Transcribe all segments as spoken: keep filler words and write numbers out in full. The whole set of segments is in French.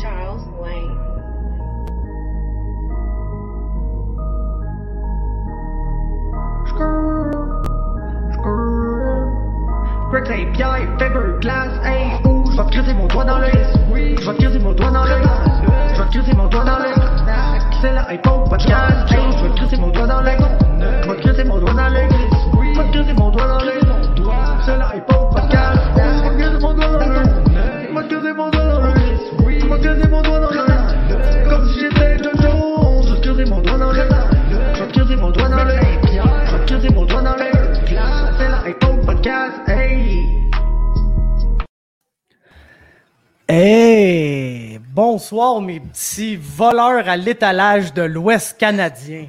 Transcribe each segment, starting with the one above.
Charles Wayne. Greg Saint-Pierre, Fiberglass, hey, ouh, je vais te creuser mon doigt dans l'œil. Je vais te creuser mon doigt dans l'œil. Je vais te creuser mon doigt dans l'œil. C'est la iPhone podcast, hey, je vais te creuser mon doigt dans l'œil. Je vais te creuser mon doigt dans l'œil. Je vais te creuser mon doigt dans l'œil. C'est la iPhone podcast, je vais te creuser mon doigt dans l'œil. Je vais te creuser mon doigt dans l'œil. Je vais te creuser mon doigt dans l'œil. Comme si j'étais John Jones, je vais te creuser mon doigt dans l'œil. Je vais te creuser mon doigt dans l'œil. Je vais te creuser mon doigt dans l'œil. C'est la iPhone podcast, hey. Hey! Bonsoir mes petits voleurs à l'étalage de l'Ouest canadien.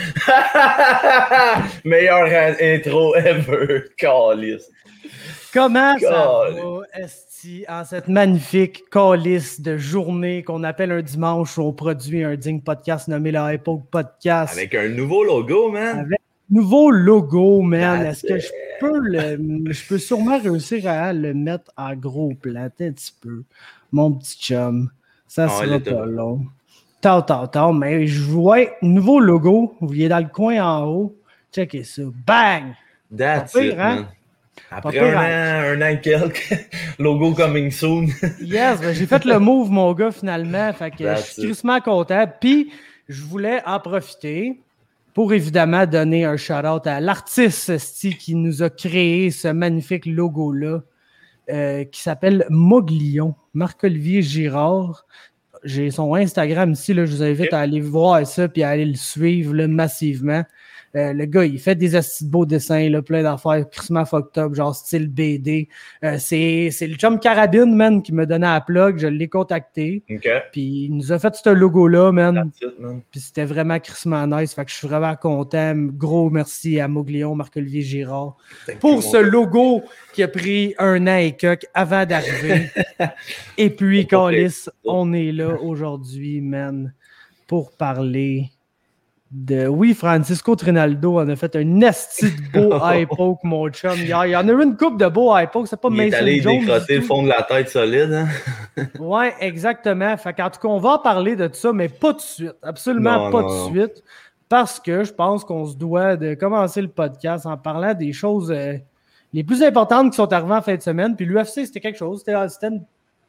Meilleure intro ever, calice. Comment ça Calice. va, esti, en cette magnifique calice de journée qu'on appelle un dimanche où on produit un digne podcast nommé le Hypo Podcast. Avec un nouveau logo, man. Avec un nouveau logo, man. That's Est-ce que je peux le... Je peux sûrement réussir à le mettre en gros plan, un petit peu. Mon petit chum. Ça Ah, sera ouais, pas long. Tant, tant, tant. Mais je vois, nouveau logo. Vous voyez dans le coin en haut. Checkez ça. Bang! That's Pas it, pire, hein? man. Après Pas pire, un an, un an et quelques, logo coming soon. Yes, ben, j'ai fait le move, mon gars, finalement. Fait que je That's suis it. crissement content. Puis, je voulais en profiter pour évidemment donner un shout-out à l'artiste esti, qui nous a créé ce magnifique logo-là, euh, qui s'appelle Moglion, Marc-Olivier Girard. J'ai son Instagram ici, là, je vous invite Okay. à aller voir ça puis à aller le suivre là, massivement. Euh, le gars, il fait des astis de beaux dessins, là, plein d'affaires, crissement fucked up, genre style B D. Euh, c'est, c'est le chum Carabine, man, qui me donnait la plug. Je l'ai contacté. OK. Puis il nous a fait ce logo-là, man. That's it, man. Puis c'était vraiment crissement nice. Fait que je suis vraiment content. Gros merci à Moglion, Marc-Olivier Girard, Thank you, pour mon ce gars. logo qui a pris un an et quelques avant d'arriver. Et puis, C'est pas Calis, pire. on est là aujourd'hui, man, pour parler de... Oui, Francisco Trinaldo en a fait un esti de beau high poke, mon chum. Il y, a, il y en a eu une coupe de beaux high poke. C'est pas Il est Mason allé Jones. décrotter du le tout. fond de la tête solide, hein? Oui, exactement. Fait qu'en tout cas, on va en parler de ça, mais pas tout de suite. Absolument Non, pas non, tout non. de suite. Parce que je pense qu'on se doit de commencer le podcast en parlant des choses euh, les plus importantes qui sont arrivées en fin de semaine. Puis l'U F C, c'était quelque chose. C'était, c'était une...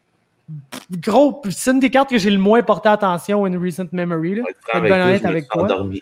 Gros, c'est une des cartes que j'ai le moins porté attention in recent memory. Là. Pour être Pour franc être avec bien toi, honnête je me avec suis toi. endormi.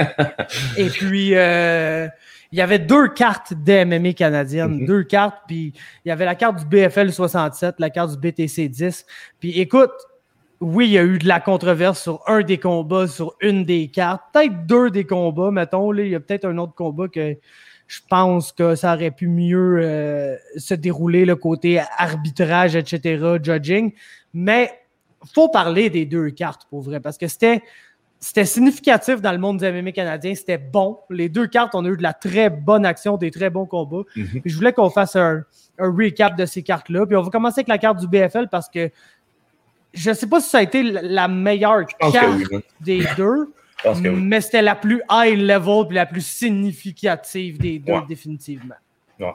Et puis, euh, il y avait deux cartes de M M A canadiennes. Mhm. Deux cartes. Puis, il y avait la carte du B F L soixante-sept, la carte du B T C dix. Puis, écoute, oui, il y a eu de la controverse sur un des combats, sur une des cartes. Peut-être deux des combats, mettons. Là, il y a peut-être un autre combat que je pense que ça aurait pu mieux euh, se dérouler, le côté arbitrage, et cetera, judging. Mais il faut parler des deux cartes, pour vrai, parce que c'était, c'était significatif dans le monde du M M A canadien. C'était bon. Les deux cartes, on a eu de la très bonne action, des très bons combats. Mhm. Puis je voulais qu'on fasse un, un recap de ces cartes-là. Puis on va commencer avec la carte du B F L parce que je ne sais pas si ça a été la- la meilleure pense que carte oui, man. des deux, Je pense que oui. mais c'était la plus high level puis la plus significative des deux, Ouais. définitivement. Ouais.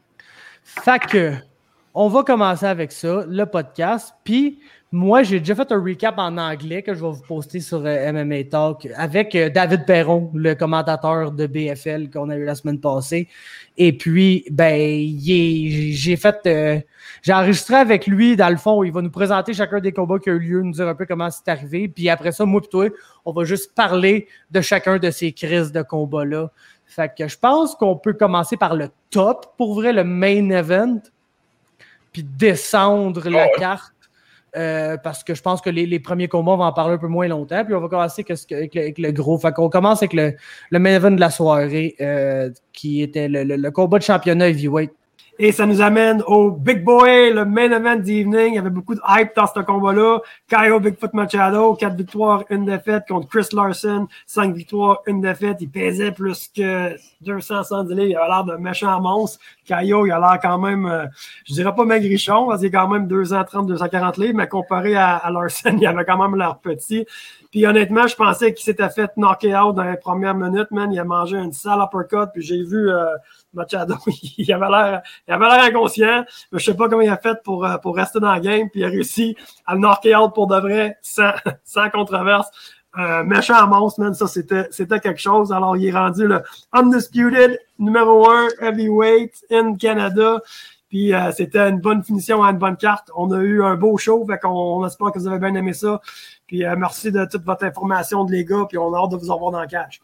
Fait que, on va commencer avec ça, le podcast. Puis, moi, j'ai déjà fait un recap en anglais que je vais vous poster sur euh, M M A Talk avec euh, David Perron, le commentateur de B F L qu'on a eu la semaine passée. Et puis, ben, il est- j'ai fait, euh, j'ai enregistré avec lui, dans le fond, il va nous présenter chacun des combats qui ont eu lieu, nous dire un peu comment c'est arrivé. Puis après ça, moi et toi, on va juste parler de chacun de ces crises de combats-là. Fait que je pense qu'on peut commencer par le top, pour vrai, le main event, puis descendre la ouais. carte. Euh, parce que je pense que les, les premiers combats, on va en parler un peu moins longtemps. Puis on va commencer avec, ce que- avec le, avec le gros. Fait qu'on commence avec le, le main event de la soirée, euh, qui était le, le- le combat de championnat heavyweight. Et ça nous amène au Big Boy, le main event d'evening. Il y avait beaucoup de hype dans ce combat-là. Caio Bigfoot Machado, quatre victoires, une défaite contre Chris Larson, cinq victoires, une défaite. Il pesait plus que deux cents soixante-dix livres. Il avait l'air d'un méchant monstre. Caio, il a l'air quand même, euh, je dirais pas maigrichon, parce qu'il est quand même deux cent trente, deux cent quarante livres, mais comparé à, à Larson, il avait quand même l'air petit. Puis honnêtement, je pensais qu'il s'était fait knocker out dans les premières minutes, man. Il a mangé une sale uppercut, puis j'ai vu... Euh, Machado, il avait l'air, il avait l'air inconscient, mais je sais pas comment il a fait pour, pour rester dans le game, puis il a réussi à le knocker out pour de vrai, sans, sans controverse. Euh, méchant monstre, man, ça c'était, c'était quelque chose. Alors, il est rendu le Undisputed numéro un heavyweight in Canada. Puis euh, c'était une bonne finition à une bonne carte. On a eu un beau show, fait qu'on on espère que vous avez bien aimé ça. Puis euh, merci de toute votre information de les gars, puis on a hâte de vous avoir dans le catch.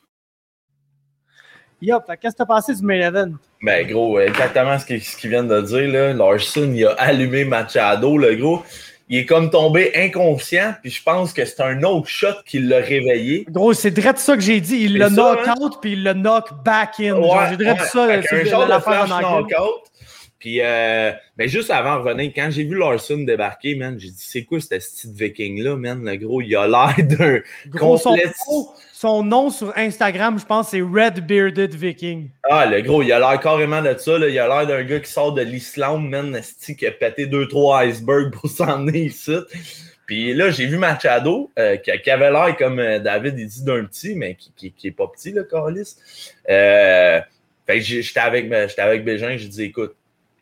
Yo, qu'est-ce que t'as pensé du main event? Ben gros, exactement ce qu'ils, ce qu'ils viennent de dire, là. Larson, il a allumé Machado, le gros. Il est comme tombé inconscient, puis je pense que c'est un autre shot qui l'a réveillé. Gros, c'est direct ça que j'ai dit. Il l'a knock hein? out, puis il l'a knock back in. Ouais, genre, j'ai direct ouais, ça. C'est un genre de flash knock-out. Puis, euh, ben juste avant de revenir, quand j'ai vu Larson débarquer, man, j'ai dit, c'est quoi ce petit viking-là, man? Le gros, il a l'air d'un gros, complet... Son, son nom sur Instagram, je pense, c'est Red Bearded Viking. Ah, le gros, il a l'air carrément de ça, là. Il a l'air d'un gars qui sort de l'Islande, man, esti, qui a pété deux, trois icebergs pour s'emmener ici. Puis là, j'ai vu Machado, euh, qui, qui avait l'air, comme euh, David il dit, d'un petit, mais qui, qui, qui est pas petit, le Carlis. Euh, fait que j'étais avec, j'étais avec Bégin, j'ai dit, écoute,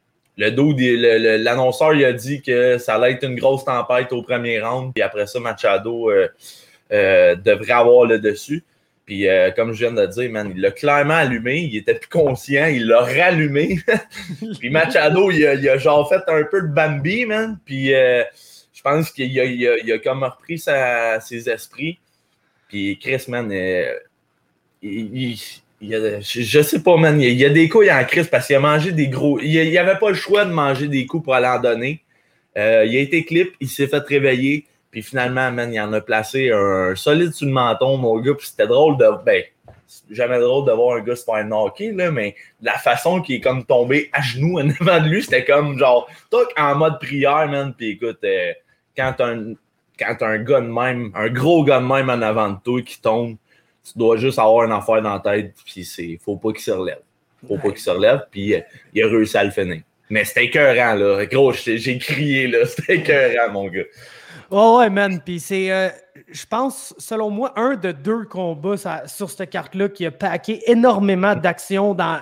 Le dude, le, le, l'annonceur, il a dit que ça allait être une grosse tempête au premier round. Puis après ça, Machado euh, euh, devrait avoir le dessus. Puis euh, comme je viens de le dire, man, il l'a clairement allumé. Il était plus conscient. Il l'a rallumé. Puis Machado, il a, il a genre fait un peu de Bambi, man. Puis euh, je pense qu'il a, il a, il a comme repris sa, ses esprits. Puis Chris, man, euh, il... il Il y a, je, je sais pas, man. Il y a, il y a des coups, il y a en crise parce qu'il a mangé des gros. Il n'y avait pas le choix de manger des coups pour aller en donner. Euh, il a été clip, il s'est fait réveiller. Puis finalement, man, il en a placé un, un solide sur le menton, mon gars. Puis c'était drôle de. Ben, c'est jamais drôle de voir un gars se faire knocker, là, mais la façon qu'il est comme tombé à genoux en avant de lui, c'était comme genre, toc, en mode prière, man. Puis écoute, euh, quand t'as un, quand t'as un gars de même, un gros gars de même en avant de toi qui tombe, tu dois juste avoir une affaire dans la tête, puis c'est faut pas qu'il se relève. Faut pas qu'il se relève, puis euh, il a réussi à le finir. Mais c'était écœurant, là. Gros, j'ai, j'ai crié, là. C'était écœurant, mon gars. Oh ouais, man. Puis c'est, euh, je pense, selon moi, un de deux combats ça, sur cette carte-là qui a packé énormément d'actions dans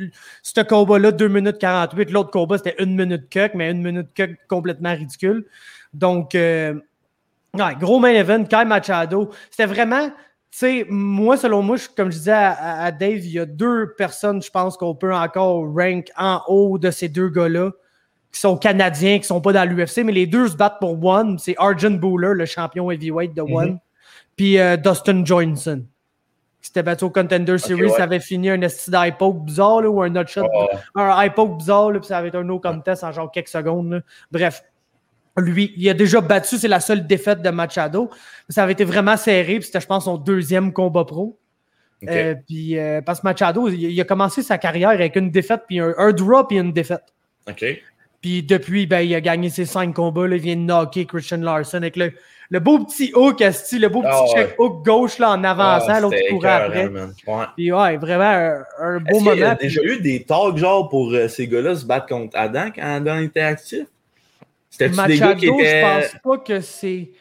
ce combat-là, deux minutes quarante-huit. L'autre combat, c'était une minute cuck, mais une minute cuck complètement ridicule. Donc, euh, ouais, gros main event, Kyle Machado. C'était vraiment... Tu sais, moi, selon moi, je, comme je disais à, à Dave, il y a deux personnes, je pense, qu'on peut encore rank en haut de ces deux gars-là, qui sont canadiens, qui ne sont pas dans l'U F C, mais les deux se battent pour One. C'est Arjun Bowler, le champion heavyweight de One, mm-hmm. puis euh, Dustin Johnson, qui s'était battu au Contender Series. Okay, ouais. Ça avait fini un esti d'eye poke bizarre, là, ou un nutshot, oh. un eye poke bizarre, là, puis ça avait été un no contest en genre quelques secondes. Là. Bref. Lui, il a déjà battu, c'est la seule défaite de Machado. Ça avait été vraiment serré, puis c'était, je pense, son deuxième combat pro. Okay. Euh, puis, euh, parce que Machado, il, il a commencé sa carrière avec une défaite, puis un, un draw, puis une défaite. OK. Puis depuis, ben, il a gagné ses cinq combats. Là, il vient de knocker Christian Larson avec le, le beau petit hook, asti, le beau petit oh, check ouais. hook gauche là, en avançant, oh, l'autre qui courait après. Ouais. Puis ouais, vraiment un, un beau Est-ce moment. Il y a déjà eu des talks genre pour euh, ces gars-là se battre contre Adam quand Adam était actif? C'était-tu Machado, des gars qui étaient... je pense pas que c'est...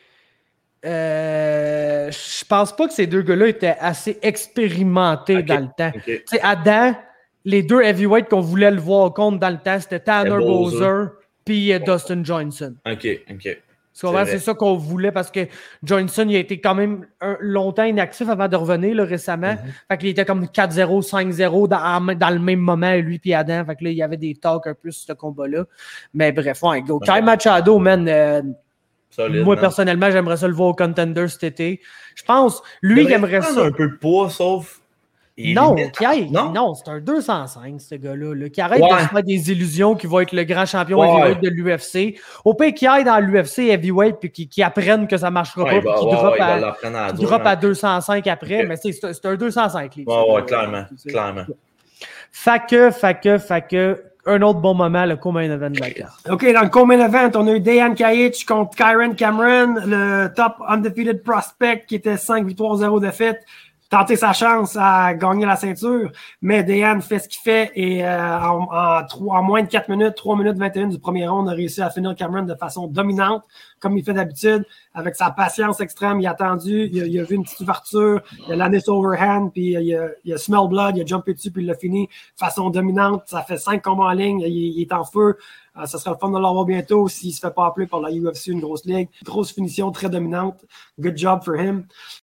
Euh, je pense pas que ces deux gars-là étaient assez expérimentés okay. dans le temps. Okay. Tu sais, Adam, les deux heavyweights qu'on voulait le voir contre dans le temps, c'était Tanner Bowser puis uh, Dustin Johnson. OK, OK. C'est, c'est ça qu'on voulait parce que Johnson, il a été quand même un, longtemps inactif avant de revenir là, récemment. Mm-hmm. Fait qu'il était comme quatre zéro, cinq zéro dans, dans le même moment, lui puis Adam. Fait que là, il y avait des talks un peu sur ce combat-là. Mais bref, ouais, go. Kyle Machado, man, euh, solide, moi, man. Personnellement, j'aimerais ça le voir au Contender cet été. Je pense, lui, il aimerait ça. Un peu de poids, sauf... Non, Kyle, non, non, c'est un deux cent cinq, ce gars-là, là, qui arrête ouais. de se faire des illusions qu'il va être le grand champion ouais. heavyweight de l'U F C. Au pire, qu'il aille dans l'U F C heavyweight puis qu'il, qu'il apprenne que ça ne marchera ouais, pas, bah, qu'il ouais, drop, ouais, à, à, qu'il drop à deux cent cinq après, okay. mais c'est, c'est un deux cent cinq. Oui, ouais, clairement, clairement. Fait que, fait que, fait que, un autre bon moment, le co-main event de la carte. OK, dans le co-main event, on a eu Dayan Kajic contre Kyron Cameron, le top undefeated prospect qui était cinq victoires, zéro défaites. tenter sa chance à gagner la ceinture, mais Dayan fait ce qu'il fait et euh, en, en, en moins de quatre minutes, trois minutes vingt et un du premier round, a réussi à finir Cameron de façon dominante, comme il fait d'habitude, avec sa patience extrême. Il a attendu, il a, il a vu une petite ouverture, il a lancé overhand, puis il a, il a smell blood, il a jumpé dessus, puis il l'a fini de façon dominante. Ça fait cinq combats en ligne, il, il est en feu. Euh, ça sera le fun de l'avoir bientôt s'il se fait pas appeler par la U F C, une grosse ligue. Grosse finition, très dominante. Good job for him.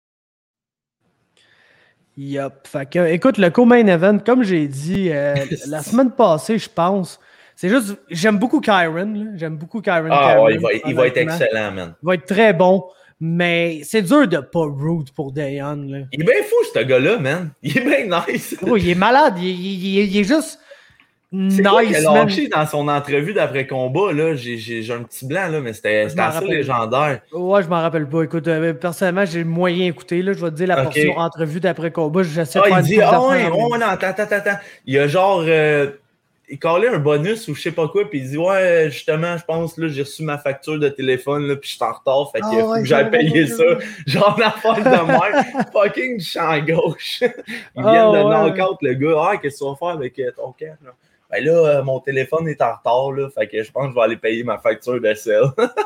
Yup. Fait que, écoute, le co-main event, comme j'ai dit euh, la semaine passée, je pense, c'est juste, j'aime beaucoup Kyron. Là. J'aime beaucoup Kyron. Ah Kyron, ouais, il va, il va être excellent, man. Il va être très bon, mais c'est dur de pas root pour Dayan. Là. Il est bien fou, ce gars-là, man. Il est bien nice. Oh, il est malade. Il, il, il, il est juste c'est nice. Quoi qu'il a lâché dans son entrevue d'après-combat, là, j'ai, j'ai, j'ai un petit blanc, là, mais c'était, c'était assez rappelle. légendaire. Ouais, je m'en rappelle pas. Écoute, euh, personnellement, j'ai moyen écouté, là, je vais te dire la okay. portion entrevue d'après-combat. J'essaie ah, de faire il dit, ah ouais, oh, non, attends, attends, attends. Il y a genre, euh, il collait un bonus ou je sais pas quoi, puis il dit, ouais, justement, je pense, là, j'ai reçu ma facture de téléphone, là, puis je suis en retard, fait qu'il ah, faut ouais, que j'aille payer ça. Genre, l'affaire de mer, fucking champ gauche. Ils viennent oh, de ouais. knock-out, le gars. Ah, qu'est-ce que tu vas faire avec ton cash, là? Ben là, euh, mon téléphone est en retard, là, fait que je pense que je vais aller payer ma facture de sel.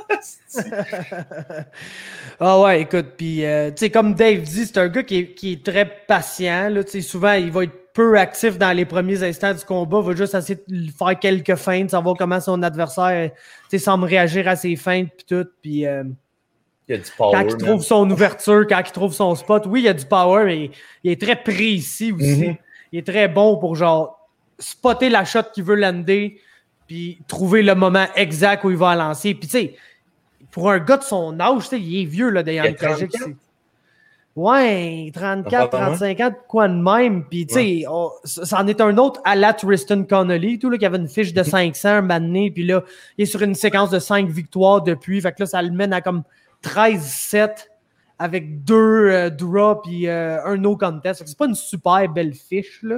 Ah ouais, écoute, puis, euh, tu sais, comme Dave dit, c'est un gars qui est, qui est très patient, là, tu sais, souvent, il va être peu actif dans les premiers instants du combat, va juste essayer de faire quelques feintes, savoir comment son adversaire, tu sais, semble réagir à ses feintes, puis tout, puis... Euh, il y a du power, quand il trouve son ouverture, quand il trouve son spot, oui, il y a du power, mais il est très précis aussi. Mm-hmm. Il est très bon pour, genre, spotter la shot qu'il veut lander, puis trouver le moment exact où il va lancer. Puis, tu sais, pour un gars de son âge, tu sais, il est vieux, là, Dayan Kajic. Ouais, trente-quatre, trente-cinq ans, quoi de même. Puis, tu sais, ouais. Ça en est un autre à la Tristan Connolly, tout, là, qui avait une fiche de cinq cents un moment donné, puis là, il est sur une séquence de cinq victoires depuis. Fait que là, ça le mène à comme treize sept avec deux euh, draws puis euh, un no contest. Fait que c'est pas une super belle fiche, là.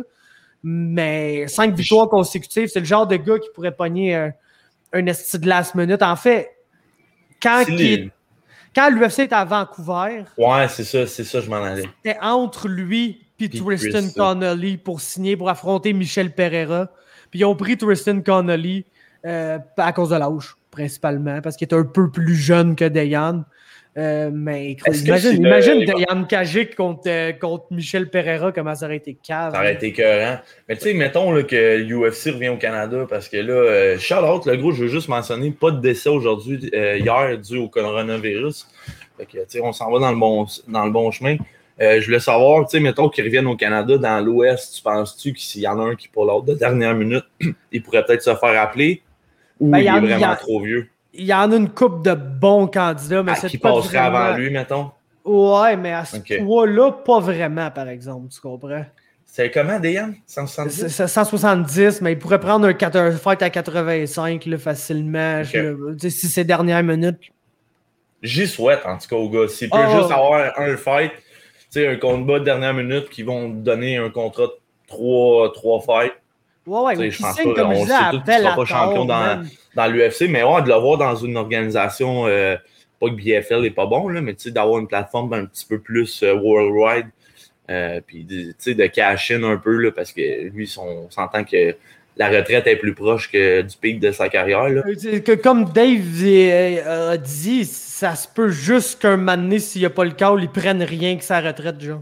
Mais cinq victoires consécutives, c'est le genre de gars qui pourrait pogner euh, un esti de last minute. En fait, quand, les... quand l'U F C est à Vancouver... Ouais, c'est ça, c'est ça, je m'en allais. C'était entre lui et Tristan Connolly pour signer, pour affronter Michel Pereira. Puis ils ont pris Tristan Connolly euh, à cause de l'âge, principalement, parce qu'il est un peu plus jeune que Dayan. Euh, mais imagine, imagine le... Dayan Kajic contre, euh, contre Michel Pereira, comment ça aurait été cave. Ça aurait été écœurant. Mais tu sais, mettons là, que l'U F C revient au Canada, parce que là, euh, Charlotte, le gros, je veux juste mentionner, pas de décès aujourd'hui, euh, hier, dû au coronavirus. Fait que, tu sais, on s'en va dans le bon, dans le bon chemin. Euh, je voulais savoir, tu sais, mettons qu'ils reviennent au Canada, dans l'Ouest, tu penses-tu que s'il y en a un qui, pour l'autre de dernière minute, il pourrait peut-être se faire appeler, ou ben, il est vraiment a... trop vieux? Il y en a une couple de bons candidats, mais ah, c'est qui pas passerait vraiment... avant lui, mettons? Ouais, mais à ce okay. poids-là, pas vraiment, par exemple, tu comprends? C'est comment, Dayan? cent soixante-dix? C'est cent soixante-dix, mais il pourrait prendre un, un fight à quatre-vingt-cinq là, facilement, okay. je, si c'est dernière minute. J'y souhaite, en tout cas, au gars. S'il peut oh, juste avoir un fight, un combat de dernière minute, qui vont donner un contrat de trois, trois fights. Ouais, ouais, je pense pas, comme on sait tout qu'il ne sera pas champion dans, dans l'U F C, mais ouais, de le voir dans une organisation, euh, pas que B F L n'est pas bon, là, mais d'avoir une plateforme un petit peu plus euh, worldwide, euh, puis de cash in un peu, là, parce que lui, on s'entend que la retraite est plus proche que du pic de sa carrière. Là. Que, comme Dave a dit, ça se peut juste qu'un moment donné, s'il n'y a pas le call, ils prennent rien que sa retraite, genre.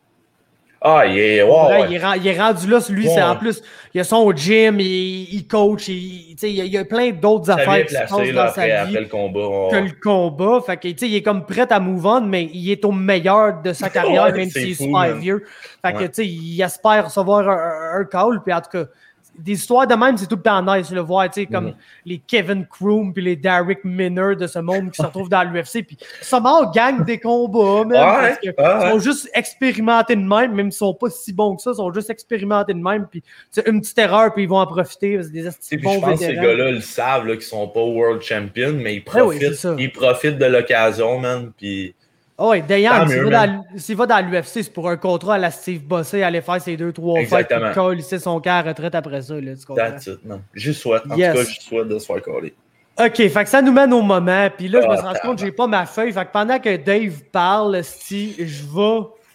Ah, il est, wow, ouais, ouais. il, est, il est rendu là, lui, ouais. C'est en plus, il a son gym, il, il coach, il, il, il y a plein d'autres affaires qui se passent dans là, sa après, vie après le combat, ouais. que le combat. Fait que, il est comme prêt à move on, mais il est au meilleur de sa carrière, ouais, même s'il est super man. vieux. Fait que, ouais. il espère recevoir un, un call, puis en tout cas, des histoires de même, c'est tout le temps nice de le voir, tu sais, comme mm-hmm. les Kevin Kroom puis les Derek Minner de ce monde qui se retrouvent dans l'U F C, puis sûrement gagnent des combats, même, ouais, parce qu'ils ouais. sont juste expérimentés de même, même s'ils sont pas si bons que ça, ils sont juste expérimentés de même, puis c'est une petite erreur, puis ils vont en profiter, c'est des astuces bons vétérans. Je pense que ces gars-là le savent, là, qu'ils sont pas world champions, mais ils profitent, ouais, oui, ils profitent de l'occasion, man, puis... Oh oui, Dayan, s'il va, va dans l'U F C, c'est pour un contrat à la Steve Bossé, aller faire ses deux, trois fights, puis coller son cas à retraite après ça. Là, tu comprends? That's it, man. Je souhaite, en yes. tout cas, je souhaite de se faire coller. OK, fait que ça nous mène au moment, puis là, je me suis rendu compte que j'ai pas ma feuille, fait que pendant que Dave parle, si je vais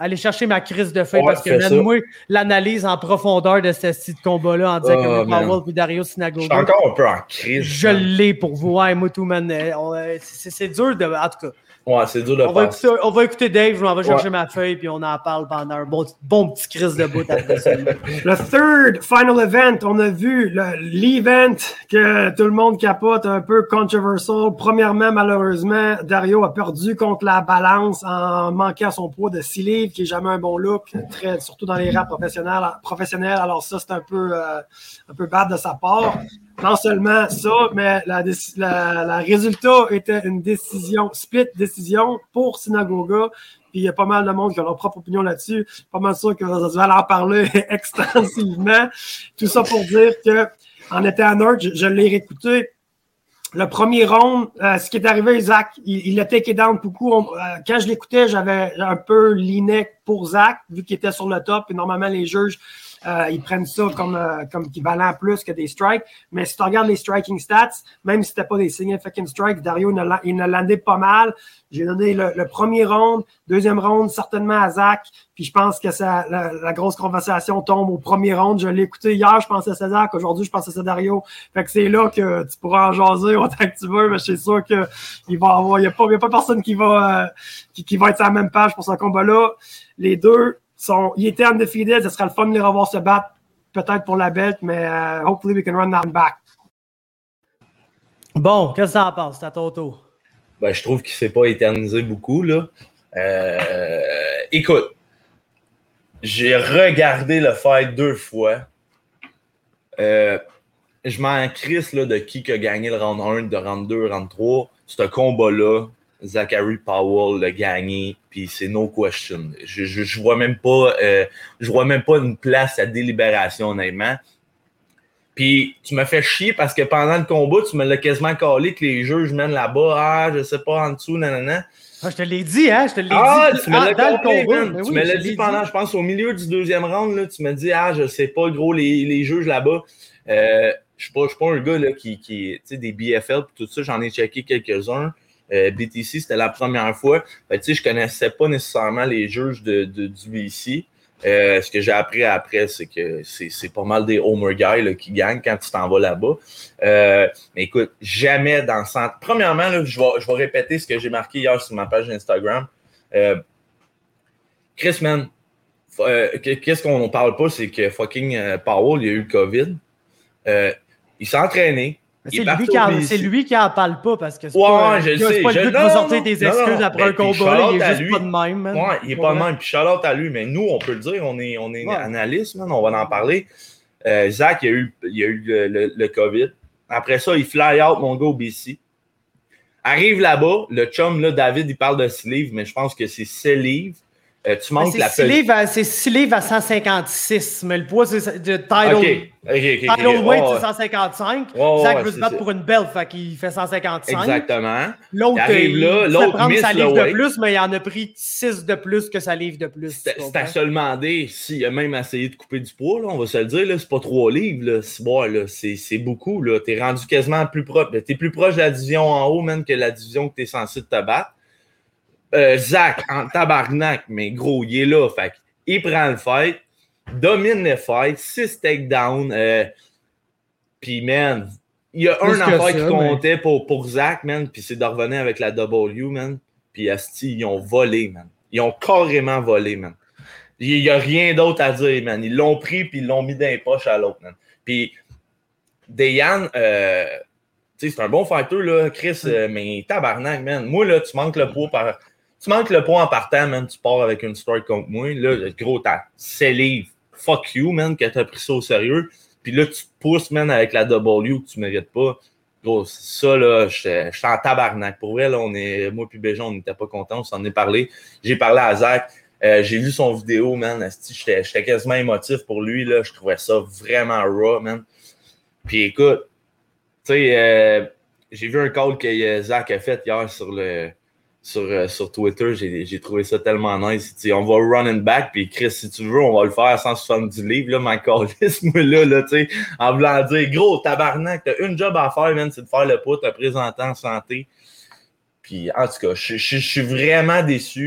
aller chercher ma crise de feuille Ouais, parce que, fais ça. même moi, l'analyse en profondeur de ce style de combat-là entre Oh, Zachary man. Powell et Dario Je suis Sinagoga, encore un peu en crise. je man. l'ai pour vous. Ouais, moi, tout, man. euh, on, euh, C'est c'est dur de. En tout cas, Ouais, c'est dur de on va, passer. écouter, on va écouter Dave, je m'en vais chercher Ouais. ma feuille, puis on en parle pendant un bon, bon petit crise de bout après ça. Le third final event, on a vu le- l'event que tout le monde capote, un peu controversial. Premièrement, malheureusement, Dario a perdu contre la balance en manquant son poids de six livres, qui est jamais un bon look, très, surtout dans les rangs professionnels. professionnels. Alors ça, c'est un peu, euh, un peu bad de sa part. Non seulement ça, mais la, déc- la, la résultat était une décision, split décision pour Sinagoga. Puis il y a pas mal de monde qui a leur propre opinion là-dessus. Pas mal sûr que vous allez en parler extensivement. Tout ça pour dire que en étant à Nord, je, je l'ai réécouté. Le premier round, euh, ce qui est arrivé, Zach, il, il a take down beaucoup. On, euh, quand je l'écoutais, j'avais un peu leané pour Zach, vu qu'il était sur le top. Et normalement, les juges, euh, ils prennent ça comme, euh, comme équivalent plus que des strikes. Mais si tu regardes les striking stats, même si c'était pas des significant strikes, Dario, il a, il a landé pas mal. J'ai donné le, le premier round, deuxième round, certainement à Zach. Puis je pense que ça, la, la grosse conversation tombe au premier round. Je l'ai écouté hier, je pensais à Zach. Aujourd'hui, je pensais à Dario. Fait que c'est là que tu pourras en jaser autant que tu veux, mais je suis sûr que il va avoir, il y a pas, il y a pas personne qui va, euh, qui, qui va être sur la même page pour ce combat-là. Les deux sont, ils étaient undefeated. Ce serait le fun de les revoir se battre, peut-être pour la belt, mais uh, hopefully we can run that back. Bon, qu'est-ce que t'en penses? C'est à ton tour. Ben, je trouve qu'il ne s'est pas éternisé beaucoup, là. Euh, écoute, j'ai regardé le fight deux fois. Euh, je m'en crisse là, de qui a gagné le round un, de round deux, round trois. Ce combat-là, Zachary Powell l'a gagné, puis c'est no question. Je, je, je vois même pas, euh, je vois même pas une place à délibération, honnêtement. Puis tu me fais chier parce que pendant le combat, tu me l'as quasiment calé que les juges mènent là-bas, ah, je sais pas, en dessous, nanana. Ah, je te l'ai dit, hein? Je te l'ai Ah, dit. tu me l'as dans calé, le combat. man. Mais Tu oui, me je l'as l'ai dit pendant, je pense, au milieu du deuxième round, là, tu m'as dit, ah, je sais pas, gros, les, les juges là-bas. Euh, je suis pas, je suis pas un gars là, qui, qui tu sais, des B F L et tout ça, j'en ai checké quelques-uns. Euh, B T C, c'était la première fois. Fait, tu sais, je connaissais pas nécessairement les juges de, de, du B C. Euh, ce que j'ai appris après, c'est que c'est, c'est pas mal des homer guys là, qui gagnent quand tu t'en vas là-bas. Euh, mais écoute, jamais dans le centre. Premièrement, là, je, vais, je vais répéter ce que j'ai marqué hier sur ma page Instagram. Euh, Chris, man, euh, qu'est-ce qu'on ne parle pas, c'est que fucking euh, Powell, il a eu le COVID. Euh, il s'est entraîné. C'est lui, qui en, c'est lui qui en parle pas parce que c'est ouais, pas, je c'est sais. pas je, le but de non, vous sortir non, des non, excuses non, après ben, un combat. Là, il est juste lui. pas de même, man. Ouais, il est pas de même. Puis shout-out à lui. Mais nous, on peut le dire, on est, on est ouais. analystes, man, on va en parler. Euh, Zach, il a eu, il a eu le, le, le COVID. Après ça, il fly out, mon gars, au B C. Arrive là-bas, le chum, là, David, il parle de six livres, mais je pense que c'est sept livres. Euh, tu manques la c'est six livres à cent cinquante-six, mais le poids, c'est de title. Okay. Okay, okay, title okay. weight, oh, c'est cent cinquante-cinq. Oh, Zach ouais, veut se battre pour une belt, fait qu'il fait cent cinquante-cinq. Exactement. L'autre, il arrive il là, l'autre prendre miss sa le livre weight. de plus, mais il en a pris six de plus que sa livre de plus. C'est à se demander s'il a même essayé de couper du poids, là, on va se le dire, là, c'est pas trois livres, là, c'est, bon, là, c'est, c'est beaucoup. Là. T'es rendu quasiment plus proche. T'es plus proche de la division en haut, même, que la division que t'es censé te battre. Euh, Zach, en tabarnak, mais gros, il est là. Fait il prend le fight, domine le fight, six takedowns. Euh, puis, man, il y a un affaire qui comptait mais... pour, pour Zach, man, puis c'est de revenir avec la W, man. Puis, asti, ils ont volé, man. Ils ont carrément volé, man. Il n'y a rien d'autre à dire, man. Ils l'ont pris, puis ils l'ont mis dans les poches à l'autre, man. Puis, Dayan, euh, tu sais, c'est un bon fighter, là, Chris, euh, mais tabarnak, man. Moi, là, tu manques le poids par... Tu manques le poids en partant, man. Tu pars avec une strike contre moi. Là, gros, t'as sept livres. Fuck you, man, que t'as pris ça au sérieux. Puis là, tu te pousses, man, avec la W que tu mérites pas. Gros, ça, là, je suis en tabarnak. Pour vrai, là, on est, moi puis Béjon, on n'était pas contents. On s'en est parlé. J'ai parlé à Zach. Euh, j'ai vu son vidéo, man. J'étais, j'étais quasiment émotif pour lui, là. Je trouvais ça vraiment raw, man. Puis écoute, tu sais, euh, j'ai vu un call que Zach a fait hier sur le... Sur, euh, sur Twitter, j'ai, j'ai trouvé ça tellement nice. T'sais, on va run and back, puis Chris, si tu veux, on va le faire à cent soixante-dix livres, là, ma calice, moi, là, là, tu sais, en voulant dire, gros, tabarnak, t'as une job à faire, man, c'est de faire le poids, te présenter en santé. Puis, en tout cas, je, je, je suis vraiment déçu.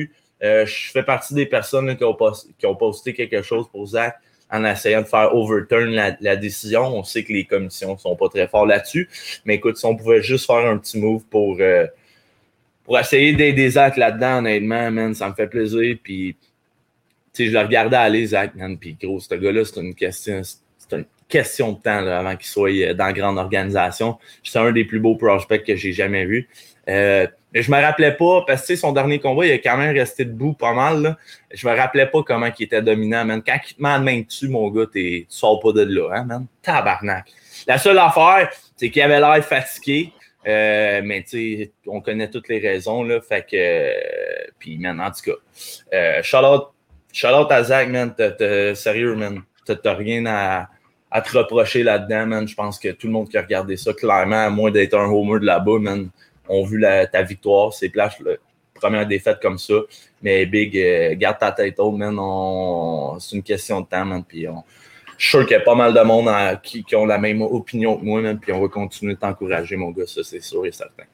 Euh, je fais partie des personnes là, qui, ont post- qui ont posté quelque chose pour Zach en essayant de faire overturn la, la décision. On sait que les commissions sont pas très forts là-dessus. Mais écoute, si on pouvait juste faire un petit move pour, euh, pour essayer d'aider Zach là-dedans, honnêtement, man, ça me fait plaisir. Puis, tu sais, je le regardais aller, Zach, man. Puis, gros, ce gars-là, c'est une question, c'est une question de temps là, avant qu'il soit dans la grande organisation. C'est un des plus beaux prospects que j'ai jamais vu. Euh, mais je me rappelais pas, parce que son dernier combat, il a quand même resté debout pas mal. Là. Je me rappelais pas comment il était dominant, man. Quand il te met la main dessus, mon gars, t'es, tu sors pas de là, hein, man. Tabarnak. La seule affaire, c'est qu'il avait l'air fatigué. Euh, mais tu sais, on connaît toutes les raisons, là. Fait que. Euh, puis, man, en tout cas. Euh, shout-out, shout-out à Zach, man. T'as, t'as, sérieux, man. T'as, t'as rien à. à te reprocher là-dedans, man. Je pense que tout le monde qui a regardé ça, clairement, à moins d'être un homer de là-bas, man, ont vu la, ta victoire. C'est plate, la première défaite comme ça. Mais Big, euh, garde ta tête haute, man. On... C'est une question de temps, man. Puis on... je suis sûr qu'il y a pas mal de monde à... qui, qui ont la même opinion que moi, man. Puis on va continuer de t'encourager, mon gars. Ça, c'est sûr et certain.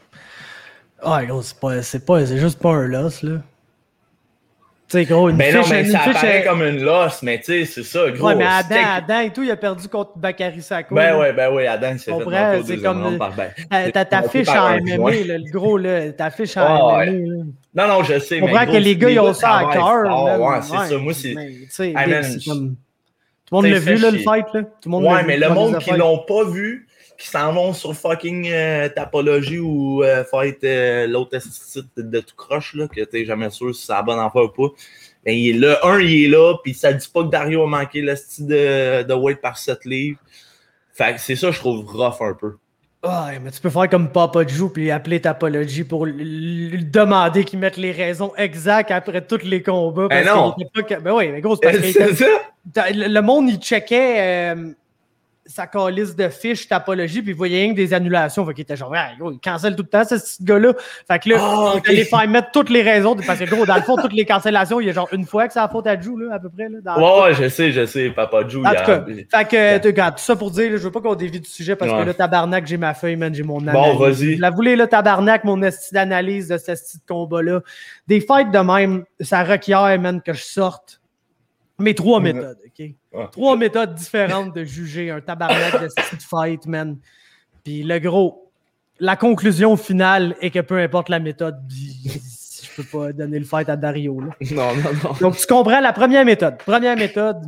Ouais, gros, c'est pas, c'est pas, c'est juste pas un loss, là. Tu sais, gros, une ben fiche... non, mais une ça fiche, apparaît elle... comme une loss, mais tu sais, c'est ça, gros. Ouais, mais Adam, Adam et tout, il a perdu contre Bakary Sako. Ben là. ouais, ben ouais, Adam, il s'est fait Comprends, knocker au c'est deuxième comme... round par ben. Ta, ta, ta fiche en M M A, là, le gros, là, ta fiche en oh, M M A, ouais. là. Non, non, je sais, On mais comprend gros, que les gars, ils ont ça à cœur. Ouais, c'est ouais, ça. Moi, c'est... Mais, tu sais, I mean, c'est comme... Tout le monde l'a vu, là, le fight, là. Tout le monde ouais, l'a mais vu, le monde le qui l'ont pas vu, qui s'en vont sur fucking euh, Tapology ou euh, fight euh, l'autre esti de, de tout croche, là, que t'es jamais sûr si c'est la bonne affaire ou pas. Ben, il est là, un, il est là, puis ça dit pas que Dario a manqué le style de, de weight par sept livres. Fait que c'est ça, je trouve rough un peu. Ouais, mais tu peux faire comme Papa Joe puis appeler Tapology pour lui demander qu'il mette les raisons exactes après tous les combats. Ben non! Pas... Ben oui, mais gros, c'est parce que c'est ça? Le monde, il checkait euh, sa calice de fiches Tapology puis il voyait rien que des annulations. Fait qu'il était genre, ah, gros, il cancelle tout le temps, ce petit gars-là. Fait que là, oh, il okay. fallait faire mettre toutes les raisons. Parce que gros, dans le fond, toutes les cancellations, il y a genre une fois que c'est la faute à Joe, là, à peu près. Là, dans ouais, ouais, je sais, je sais, Papa Joe. En tout cas, a... fait que, yeah. Regarde, tout ça pour dire, là, je veux pas qu'on dévie du sujet parce ouais. que là, tabarnak, j'ai ma feuille, man, j'ai mon analyse. Bon, vas-y. Vous la voulez, là, tabarnak, mon esti d'analyse de ce esti de combat-là. Des fights de même, ça requiert, man, que je sorte mes trois ouais. méthodes, OK? Ouais. Trois méthodes différentes de juger un tabarnak de ce fight, man. Puis le gros, la conclusion finale est que peu importe la méthode, je peux pas donner le fight à Dario, là. Non, non, non. Donc, tu comprends la première méthode. Première méthode,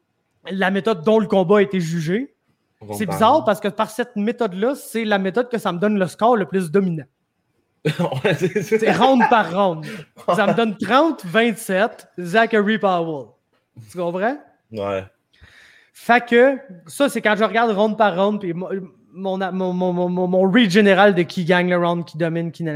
la méthode dont le combat a été jugé. On c'est bizarre parce que par cette méthode-là, c'est la méthode que ça me donne le score le plus dominant. ouais, c'est, ça. C'est round par round. Ça me donne trente vingt-sept, Zachary Powell. Tu comprends? Ouais. Fait que, ça, c'est quand je regarde round par round, puis mon, mon, mon, mon, mon, mon read général de qui gagne le round, qui domine, qui...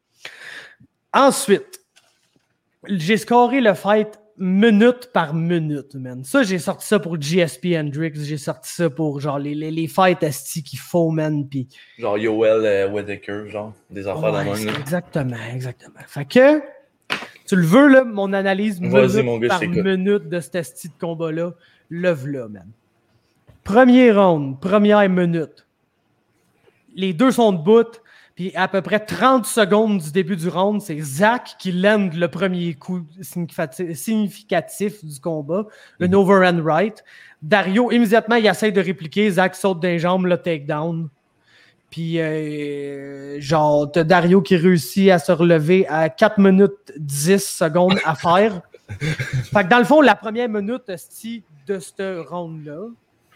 Ensuite, j'ai scoré le fight minute par minute, man. Ça, j'ai sorti ça pour G S P Hendrix, j'ai sorti ça pour, genre, les, les, les fights esti qu'il faut, man, pis... Genre Yoel euh, Whittaker, genre, des affaires ouais, de même, là. Exactement, exactement. Fait que... Tu le veux, là, mon analyse minute mon gars, par minute de cet esti de combat-là, le v'là, man. Premier round, première minute. Les deux sont debout, puis à peu près trente secondes du début du round, c'est Zach qui land le premier coup significatif du combat, mm-hmm. une overhand right. Dario, immédiatement, il essaie de répliquer, Zach saute d'un jambe, le takedown. Puis, euh, genre, t'as Dario qui réussit à se relever à quatre minutes dix secondes à faire. Fait que dans le fond, la première minute de ce round-là,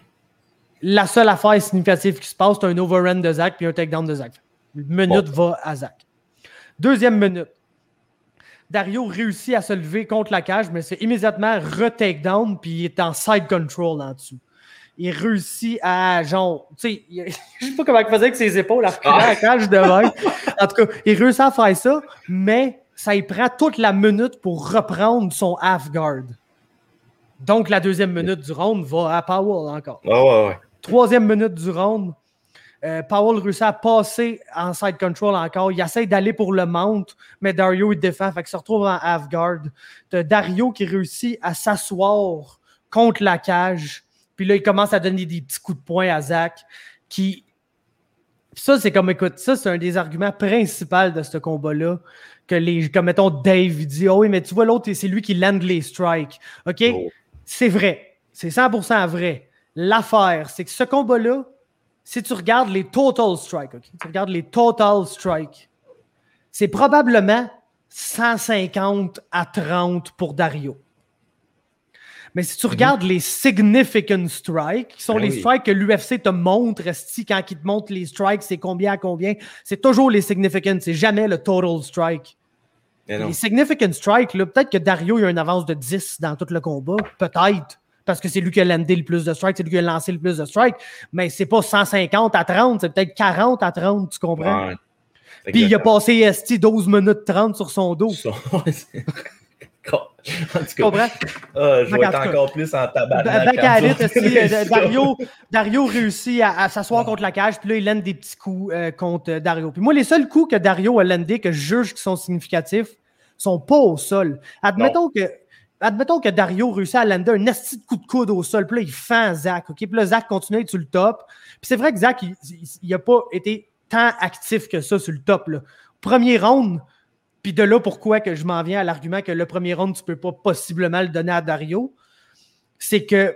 la seule affaire significative qui se passe, c'est un overrun de Zach puis un takedown de Zach. Une minute bon. va à Zach. Deuxième minute. Dario réussit à se lever contre la cage, mais c'est immédiatement re-takedown puis il est en side control en dessous. Il réussit à, genre, tu sais, je sais pas comment il faisait avec ses épaules, à reculer à la cage devant. En tout cas, il réussit à faire ça, mais ça il prend toute la minute pour reprendre son half guard. Donc, la deuxième minute du round va à Powell encore. Oh, ouais, ouais. Troisième minute du round, euh, Powell réussit à passer en side control encore. Il essaie d'aller pour le mount, mais Dario il défend, fait qu'il se retrouve en half guard. T'as Dario qui réussit à s'asseoir contre la cage. Puis là, il commence à donner des petits coups de poing à Zach qui Ça, c'est comme, écoute, ça, c'est un des arguments principaux de ce combat-là. Que les, comme mettons, Dave, il dit, oh oui, mais tu vois, l'autre, c'est lui qui land les strikes. OK? Oh. C'est vrai. C'est cent pour cent vrai. L'affaire, c'est que ce combat-là, si tu regardes les total strikes, okay? Tu regardes les total strikes, c'est probablement cent cinquante à trente pour Dario. Mais si tu regardes mm-hmm. les significant strikes, qui sont ben les oui. strikes que l'U F C te montre, si quand ils te montrent les strikes, c'est combien à combien, c'est toujours les significant, c'est jamais le total strike. Les significant strikes, là, peut-être que Dario a une avance de dix dans tout le combat, peut-être, parce que c'est lui qui a landé le plus de strikes, c'est lui qui a lancé le plus de strikes, mais c'est pas cent cinquante à trente, c'est peut-être quarante à trente, tu comprends? Ouais, puis il a passé S T douze minutes trente sur son dos. Tu comprends? Euh, je vais être encore plus en tabarnak. euh, Dario, Dario réussit à, à s'asseoir oh. contre la cage, puis là, il lande des petits coups euh, contre Dario. Puis moi, les seuls coups que Dario a landés, que je juge qui sont significatifs, sont pas au sol. Admettons que, admettons que Dario réussit à lander un esti de coup de coude au sol, puis là, il fend Zach, OK? Puis là, Zach continue à être sur le top. Puis c'est vrai que Zach, il n'a pas été tant actif que ça sur le top, là. Premier round, puis de là, pourquoi que je m'en viens à l'argument que le premier round, tu ne peux pas possiblement le donner à Dario, c'est que,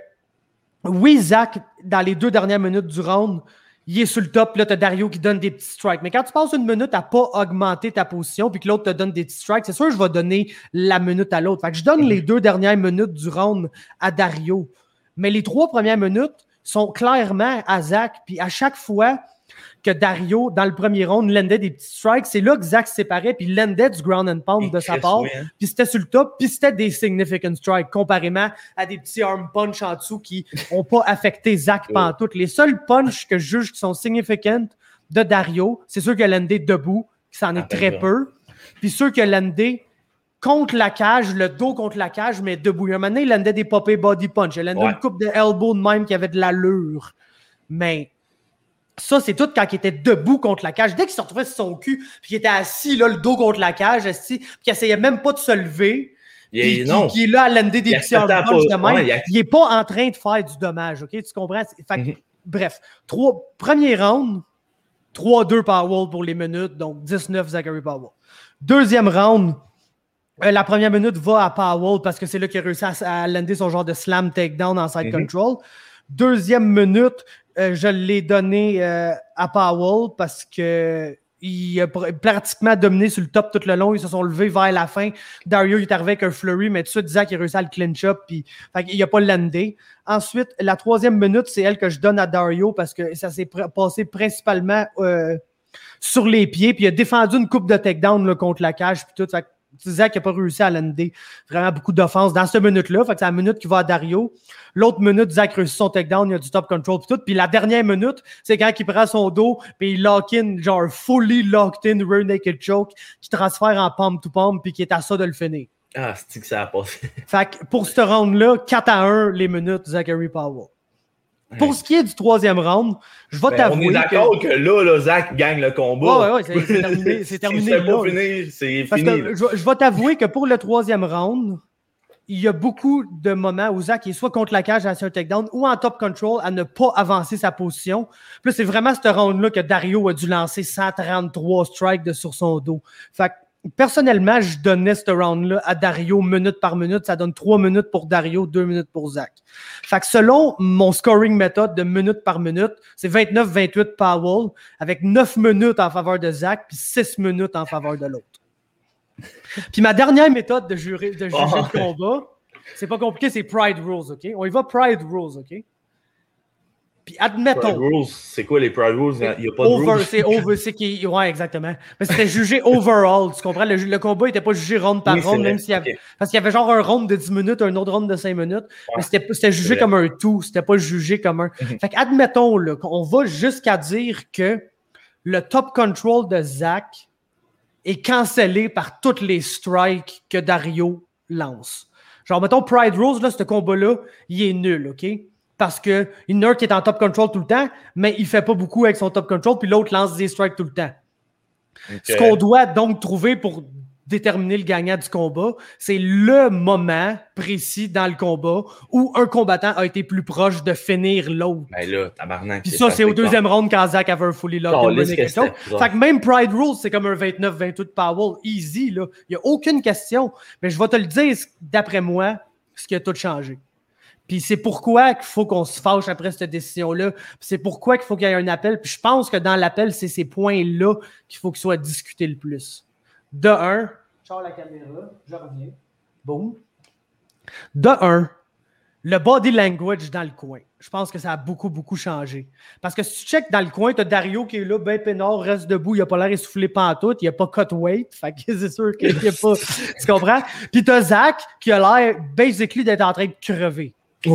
oui, Zach, dans les deux dernières minutes du round, il est sur le top, puis là, tu as Dario qui donne des petits strikes. Mais quand tu passes une minute à ne pas augmenter ta position, puis que l'autre te donne des petits strikes, c'est sûr que je vais donner la minute à l'autre. Fait que je donne les deux dernières minutes du round à Dario. Mais les trois premières minutes sont clairement à Zach, puis à chaque fois que Dario, dans le premier round, landait des petits strikes. C'est là que Zach se séparait, puis il landait du ground and pound de sa part, hein? Puis c'était sur le top, puis c'était des significant strikes, comparément à des petits arm punch en dessous qui n'ont pas affecté Zach pantoute. Les seuls punches que je juge qui sont significants de Dario, c'est ceux qui ont landé debout, qui c'en est ah, très peu, puis ceux qui ont landé contre la cage, le dos contre la cage, mais debout. Un moment donné, il landait des popé body punch. Il landait ouais. une coupe de elbow de même qui avait de l'allure. Mais ça, c'est tout quand il était debout contre la cage. Dès qu'il se retrouvait sur son cul, puis qu'il était assis, là, le dos contre la cage, assis, puis qu'il essayait même pas de se lever, puis qu'il est là à lander des petits punch de même, ouais, il, a... il est pas en train de faire du dommage, OK? Tu comprends? Fait que, mm-hmm. Bref, trois, premier round, trois deux Powell pour les minutes, donc dix-neuf Zachary Powell. Deuxième round, euh, la première minute va à Powell parce que c'est là qu'il a réussi à, à lander son genre de slam takedown en side mm-hmm. control. Deuxième minute, Euh, je l'ai donné euh, à Powell parce que il a pr- pratiquement dominé sur le top tout le long. Ils se sont levés vers la fin. Dario il est arrivé avec un flurry, mais tout de suite, Zach il a réussi à le clinch up. Puis, fait, il n'a pas landé. Ensuite, la troisième minute, c'est elle que je donne à Dario parce que ça s'est pr- passé principalement euh, sur les pieds. Puis il a défendu une coupe de takedown là, contre la cage. Puis tout. Fait, Zach n'a pas réussi à lander vraiment beaucoup d'offense dans cette minute-là. Fait que c'est la minute qui va à Dario. L'autre minute, Zach réussit son takedown, il a du top control puis tout. Puis la dernière minute, c'est quand il prend son dos puis il lock in, genre fully locked in rear naked choke, qui transfère en palm to palm puis qui est à ça de le finir. Ah, c'est que ça a passé. Fait que pour ce round-là, quatre à un les minutes, Zachary Powell. Pour ce qui est du troisième round, je vais ben, t'avouer. On est d'accord que, que là, là, Zach gagne le combat. Ouais, ouais, ouais, c'est, c'est terminé. C'est terminé. c'est pas fini, c'est Parce fini. Que, je, je vais t'avouer que pour le troisième round, il y a beaucoup de moments où Zach est soit contre la cage à un takedown ou en top control à ne pas avancer sa position. Puis là, c'est vraiment ce round-là que Dario a dû lancer cent trente-trois strikes de sur son dos. Fait que personnellement, je donnais ce round-là à Dario minute par minute. Ça donne trois minutes pour Dario, deux minutes pour Zach. Fait que selon mon scoring méthode de minute par minute, c'est vingt-neuf vingt-huit Powell avec neuf minutes en faveur de Zach puis six minutes en faveur de l'autre. Puis ma dernière méthode de, jurer, de juger oh. le combat, c'est pas compliqué, c'est Pride Rules, OK? On y va Pride Rules, OK? Puis admettons... Pride Rules, c'est quoi les Pride Rules? Il n'y a pas de over, rules. C'est over, c'est qui... Ouais, exactement. Mais c'était jugé overall, tu comprends? Le, le combat n'était pas jugé round par oui, round, même s'il y avait... Okay. Parce qu'il y avait genre un round de dix minutes, un autre round de cinq minutes, ouais. mais c'était, c'était jugé comme un tout, c'était pas jugé comme un... Mm-hmm. Fait qu'admettons, là, on va jusqu'à dire que le top control de Zach est cancellé par tous les strikes que Dario lance. Genre, mettons, Pride Rules, là, ce combat-là, il est nul, OK? Parce qu'il y en a un qui est en top control tout le temps, mais il ne fait pas beaucoup avec son top control, puis l'autre lance des strikes tout le temps. Okay. Ce qu'on doit donc trouver pour déterminer le gagnant du combat. C'est le moment précis dans le combat où un combattant a été plus proche de finir l'autre. Ben là, tabarnak. Puis ça, c'est au deuxième round quand Zach avait un fully lock. Oh, Fait que même Pride Rules, c'est comme un vingt-neuf vingt-huit Powell. Easy, là. Il n'y a aucune question. Mais je vais te le dire, d'après moi, ce qui a tout changé. Puis c'est pourquoi qu'il faut qu'on se fâche après cette décision-là. Puis c'est pourquoi qu'il faut qu'il y ait un appel. Puis je pense que dans l'appel, c'est ces points-là qu'il faut qu'ils soient discutés le plus. De un, je sors la caméra, je reviens. Boum. De un, le body language dans le coin. Je pense que ça a beaucoup, beaucoup changé. Parce que si tu checkes dans le coin, tu as Dario qui est là, ben peinard, reste debout, il n'a pas l'air essoufflé pantoute, il n'a pas cut weight, fait que c'est sûr qu'il n'y a pas... Tu comprends? Puis tu as Zach qui a l'air basically d'être en train de crever.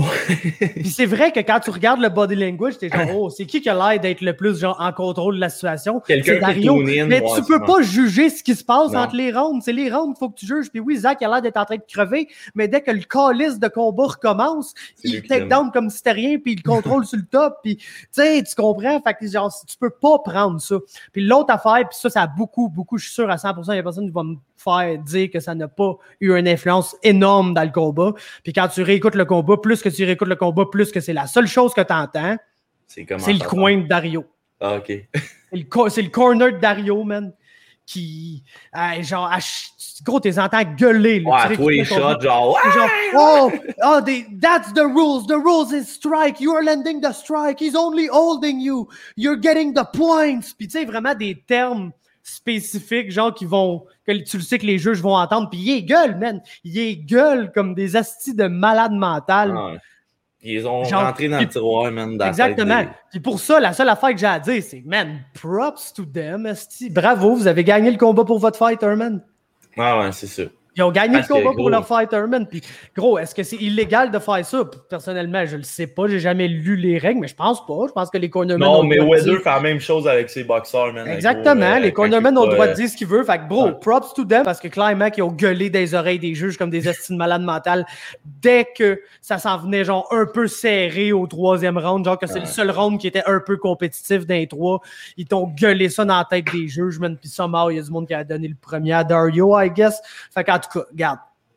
Puis c'est vrai que quand tu regardes le body language, t'es genre, oh, c'est qui qui a l'air d'être le plus genre en contrôle de la situation? Quelqu'un c'est Dario. qui in, mais ouais, tu peux pas juger ce qui se passe non. entre les rounds. C'est les rounds qu'il faut que tu juges. Puis oui, Zach a l'air d'être en train de crever, mais dès que le calice de combat recommence, c'est il take down comme si c'était rien, puis il contrôle sur le top. Puis tu sais, tu comprends? Fait que genre, tu peux pas prendre ça. Puis l'autre affaire, puis ça, ça a beaucoup, beaucoup, je suis sûr à cent pour cent, il y a personne qui va me faire dire que ça n'a pas eu une influence énorme dans le combat. Puis quand tu réécoutes le combat, plus que tu réécoutes le combat, plus que c'est la seule chose que tu entends, c'est, c'est le coin de Dario. Ah, OK. c'est, le co- c'est le corner de Dario, man, qui, euh, genre, à ch- gros, t'es entends gueuler. Là, ouais, toi, les shots, genre, ouais! genre, oh, oh they, that's the rules. The rules is strike. You are landing the strike. He's only holding you. You're getting the points. Puis tu sais, vraiment des termes spécifiques, genre qui vont, que tu le sais que les juges vont entendre, puis ils gueulent, man. Ils gueulent comme des astis de malades mentales. Ah, ils ont genre, rentré dans le tiroir, man. Dans exactement. Des... Puis pour ça, la seule affaire que j'ai à dire, c'est, man, props to them, asti. Bravo, vous avez gagné le combat pour votre fighter, man. Ah ouais, c'est ça. Ils ont gagné ah, le combat gros. pour leur fighter, man. Puis, gros, est-ce que c'est illégal de faire ça? Personnellement, je le sais pas. J'ai jamais lu les règles, mais je pense pas. Je pense que les cornermen non, ont mais le droit de Weather dire... fait la même chose avec ses boxeurs, man. Exactement. Gros, les euh, cornermen ont le droit de euh... dire ce qu'ils veulent. Fait que, bro, ouais. props to them, parce que clairement, ils ont gueulé des oreilles des juges comme des estimes malades mentales dès que ça s'en venait, genre, un peu serré au troisième round. Genre, que c'est ouais. le seul round qui était un peu compétitif d'un trois. Ils t'ont gueulé ça dans la tête des juges, man. Puis, somehow, il y a du monde qui a donné le premier à Dario, I guess. Fait qu'en tout cas, regarde.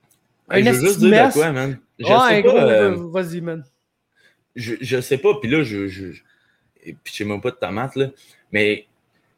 Un je veux juste dire de quoi, man. Je ouais, sais gros, pas, euh, vas-y, man. Je, je sais pas, puis là, je, je, je puis je sais même pas de tomate, là, mais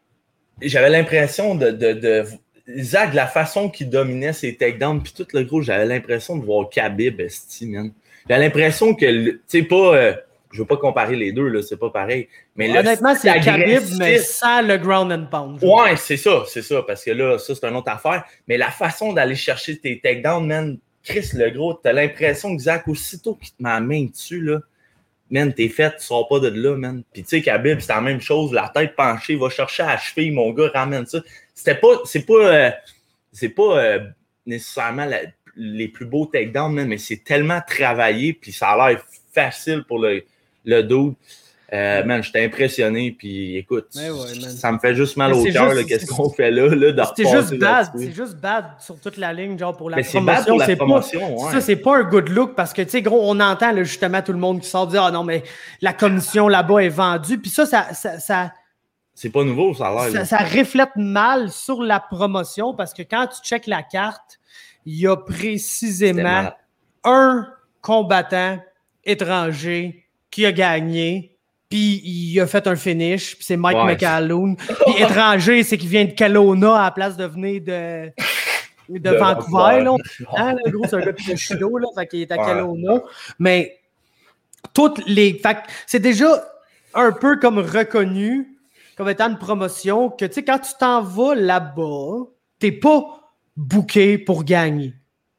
j'avais l'impression de, de, de Zach, la façon qu'il dominait ses takedowns, puis tout le gros, j'avais l'impression de voir Khabib, esti, man. J'avais l'impression que, tu sais, pas, euh, je veux pas comparer les deux, là, c'est pas pareil, mais ouais, honnêtement, c'est Khabib, mais sans le ground and pound. Ouais, c'est ça, c'est ça, parce que là, ça, c'est une autre affaire, mais la façon d'aller chercher tes takedowns, man, Chris, le gros, t'as l'impression que Zach, aussitôt qu'il te met la main dessus, là, man, t'es fait, tu sors pas de là, man. Puis tu sais, Khabib, c'est la même chose, la tête penchée, va chercher à la cheville, mon gars, ramène ça. C'était pas, c'est pas, euh, c'est pas euh, nécessairement la, les plus beaux takedowns, man, mais c'est tellement travaillé, puis ça a l'air facile pour le, le dude. Euh, man, j'étais impressionné, puis écoute, ouais, ça me fait juste mal mais au cœur, qu'est-ce qu'on fait là, là de c'est juste bad, c'est juste bad sur toute la ligne, genre pour la mais promotion. C'est bad pour la c'est promotion, pas, ouais. Ça, c'est pas un good look, parce que, tu sais, gros, on entend là, justement tout le monde qui sort dire « Ah non, mais la commission là-bas est vendue », puis ça, ça, ça, ça... C'est pas nouveau, ça a l'air. Ça, ça reflète mal sur la promotion, parce que quand tu checkes la carte, il y a précisément un combattant étranger qui a gagné. Puis il a fait un finish, puis c'est Mike ouais. McAloon. Puis étranger, c'est qu'il vient de Kelowna à la place de venir de, de, de Vancouver. Là. Hein, le gros, c'est un gars de Chido, là, fait qu'il est à ouais. Kelowna. Mais toutes les. Fait c'est déjà un peu comme reconnu comme étant une promotion que, tu sais, quand tu t'en vas là-bas, t'es pas booké pour gagner.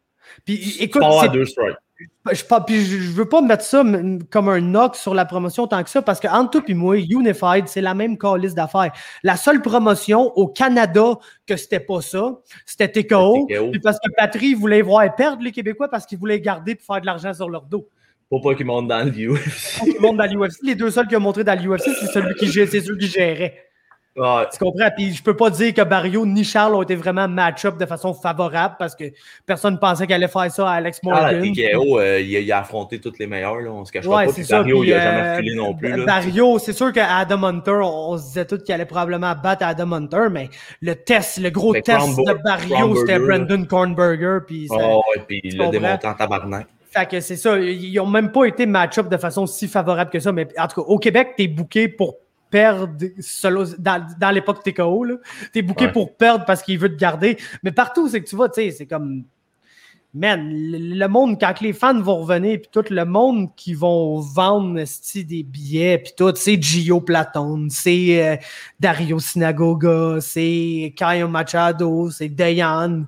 Puis écoute. C'est deux strikes. Je, puis je, je veux pas mettre ça comme un knock sur la promotion tant que ça, parce que entre toi et moi, Unified, c'est la même calice d'affaires. La seule promotion au Canada que c'était pas ça, c'était T K O. Puis parce que Patry voulait voir perdre les Québécois parce qu'ils voulaient garder pour faire de l'argent sur leur dos. Pour pas qu'ils montent dans le U F C. Pour qu'ils montent dans l'U F C. Les deux seuls qui ont montré dans l'U F C, c'est celui qui c'est ceux qui gérait. Ouais. Tu comprends? Puis je peux pas dire que Barrio ni Charles ont été vraiment match-up de façon favorable parce que personne pensait qu'elle allait faire ça à Alex Morgan. Ah, T K O, euh, il, a, il a affronté tous les meilleurs, là. On se cachera ouais, pas. c'est Puis ça. Barrio, Puis, il a euh, jamais reculé non plus. Là. Barrio, c'est sûr qu'Adam Hunter, on, on se disait tous qu'il allait probablement battre Adam Hunter, mais le test, le gros mais test Crombo- de Barrio, c'était Brandon Kornberger. Puis ça, oh, ouais, puis il l'a démonté en tabarnak. Fait que c'est ça, ils n'ont même pas été match-up de façon si favorable que ça, mais en tout cas, au Québec, t'es booké pour perdre solo, dans, dans l'époque T K O, là. T'es booké Ouais. pour perdre parce qu'il veut te garder. Mais partout, c'est que tu vas, tu sais, c'est comme... Man, le, le monde, quand les fans vont revenir, puis tout le monde qui vont vendre esti, des billets, puis tout, c'est Gio Platone, c'est euh, Dario Sinagoga, c'est Caio Machado, c'est Dayan.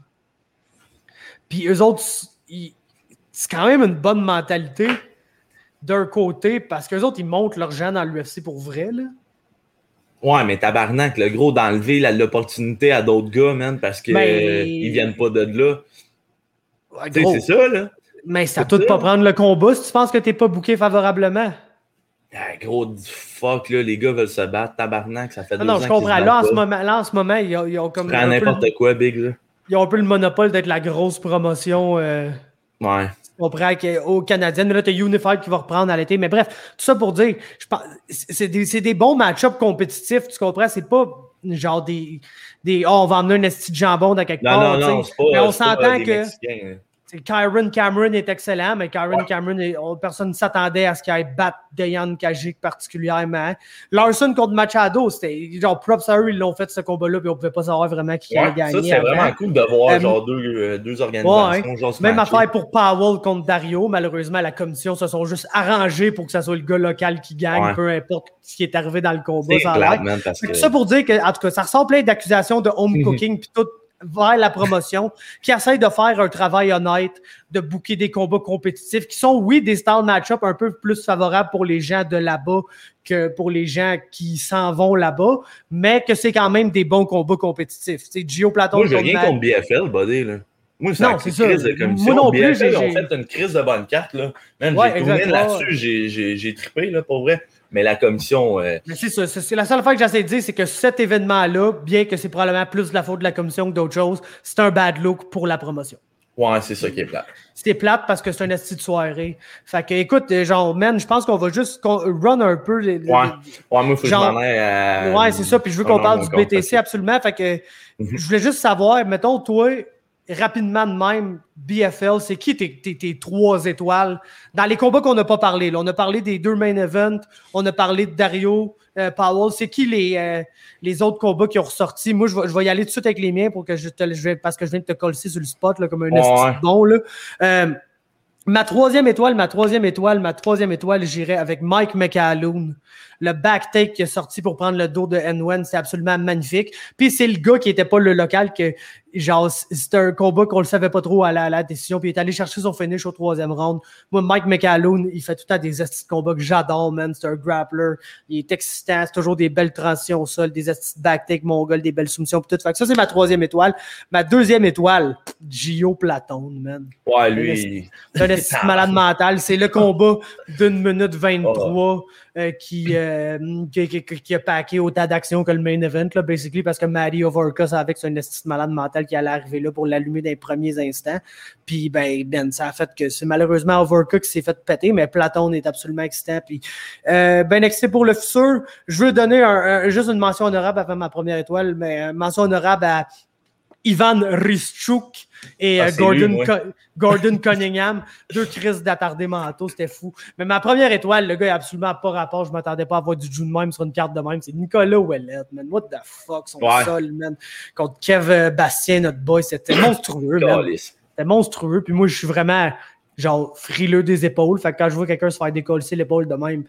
Puis eux autres, ils, c'est quand même une bonne mentalité d'un côté, parce qu'eux autres, ils montent leur gens dans l'U F C pour vrai, là. Ouais, mais tabarnak, le gros, d'enlever la- l'opportunité à d'autres gars, man, parce qu'ils Mais- ils viennent pas de là. Ouais, Tu sais, gros. c'est ça, là. Mais c'est à C'est tout de ça. pas prendre le combat si tu penses que t'es pas booké favorablement. Ah, gros, du fuck, là, les gars veulent se battre, tabarnak, ça fait Non, deux non, ans je qu'ils comprends. se Là, en battent ce pas. moment, là, en ce moment ils, ont, ils ont comme. Prends un peu n'importe le- quoi, Big, là. Ils ont un peu le monopole d'être la grosse promotion. Euh, Ouais. on comprend qu'aux Canadiennes. Mais là, t'as Unified qui va reprendre à l'été. Mais bref, tout ça pour dire, je pense, c'est des, c'est des bons match-ups compétitifs. Tu comprends? C'est pas genre des. des oh, on va emmener un esti de jambon dans quelque Non, part. non, non, tu sais. c'est pas. Mais on c'est pas, s'entend euh, des que. Mexicains, là. C'est Kyron Cameron est excellent, mais Kyron Ouais. Cameron, est- on- personne ne s'attendait à ce qu'il aille battre Dayan Kajic particulièrement. Larson contre Machado, c'était genre props à eux, ils l'ont fait ce combat-là, puis on pouvait pas savoir vraiment qui allait Ouais, gagner. ça, c'est avant. vraiment cool de voir Euh, genre deux, euh, deux organisations. Ouais, Genre, se même matcher. affaire pour Powell contre Dario. Malheureusement, la commission se sont juste arrangés pour que ce soit le gars local qui gagne, Ouais. peu importe ce qui est arrivé dans le combat. C'est Ça a plate, l'air. man, parce Fait que que. tout ça pour dire que, en tout cas, ça ressort plein d'accusations de home Mhm. cooking puis tout vers la promotion, qui essaye de faire un travail honnête, de booker des combats compétitifs, qui sont, oui, des style match-up un peu plus favorables pour les gens de là-bas que pour les gens qui s'en vont là-bas, mais que c'est quand même des bons combats compétitifs. Tu sais, Gio Platon Moi, j'ai contre rien Matt- contre B F L, buddy, là. Moi, c'est Non, une c'est crise ça. de commission. Moi non plus, B F L, j'ai- ont j'ai- fait une crise de bonne carte, là. Man, Ouais, j'ai tourné exact, là-dessus, ouais. j'ai, j'ai, j'ai trippé, là, pour vrai. Mais la commission, euh, Mais c'est ça, c'est c'est la seule fois que j'essaie de dire, c'est que cet événement-là, bien que c'est probablement plus de la faute de la commission que d'autres choses, c'est un bad look pour la promotion. ouais, c'est ça qui est plat. C'était plate parce que c'est un esti de soirée. Fait que, écoute, euh, genre, man, je pense qu'on va juste qu'on- run un peu. Les, les- Ouais. Ouais, moi, il faut Genre- que je m'en aille à. Ouais, c'est ça. Puis je veux Ah qu'on non, parle mon du compte, B T C absolument. Fait que Mhm. je voulais juste savoir, mettons, toi, rapidement de même, B F L, c'est qui tes, tes, tes trois étoiles dans les combats qu'on n'a pas parlé? Là, on a parlé des deux main events, on a parlé de Dario euh, Powell. C'est qui les, euh, les autres combats qui ont ressorti? Moi, je vais, je vais y aller tout de suite avec les miens pour que je te, je vais, parce que je viens de te coller sur le spot là, comme un Ouais. esti de bon. Là. Euh, ma troisième étoile, ma troisième étoile, ma troisième étoile, j'irais avec Mike McAloon. Le back take qui est sorti pour prendre le dos de N-Wen, c'est absolument magnifique. Puis c'est le gars qui était pas le local, que genre c'était un combat qu'on le savait pas trop à la, à la décision, puis il est allé chercher son finish au troisième round. Moi, Mike McAloon, il fait tout le temps des estis de combats que j'adore, man. C'est un grappler. Il est excitant, c'est toujours des belles transitions au sol, des estis de back take mongol, des belles soumissions, puis tout. Fait que ça, c'est ma troisième étoile. Ma deuxième étoile, Gio Platone, man. Ouais, lui. C'est un esti de malade mental. C'est le combat d'une minute vingt-trois euh, qui, euh, qui, qui, qui a packé autant d'actions que le main event, là, basically, parce que Maddie Overka savait que c'est un esti de malade mental qui allait arriver là pour l'allumer dans les premiers instants. Puis, ben, ben, ça a fait que c'est malheureusement Overka qui s'est fait péter, mais Platone est absolument excitant. Puis, euh, ben excité pour le futur. Je veux donner un, un, juste une mention honorable avant ma première étoile, mais une mention honorable à Ivan Rischuk et Ah, euh, c'est Gordon, lui, ouais. Co- Gordon Cunningham. Deux crises d'attardés mentaux, c'était fou. Mais ma première étoile, le gars est absolument pas rapport. Je m'attendais pas à voir du June même sur une carte de même. C'est Nicolas Ouellet, man. What the fuck, son Ouais. sol, man. Contre Kev euh, Bastien, notre boy, c'était monstrueux, man. Calice. C'était monstrueux. Puis moi, je suis vraiment, genre, frileux des épaules. Fait que quand je vois quelqu'un se faire décoller l'épaule de même,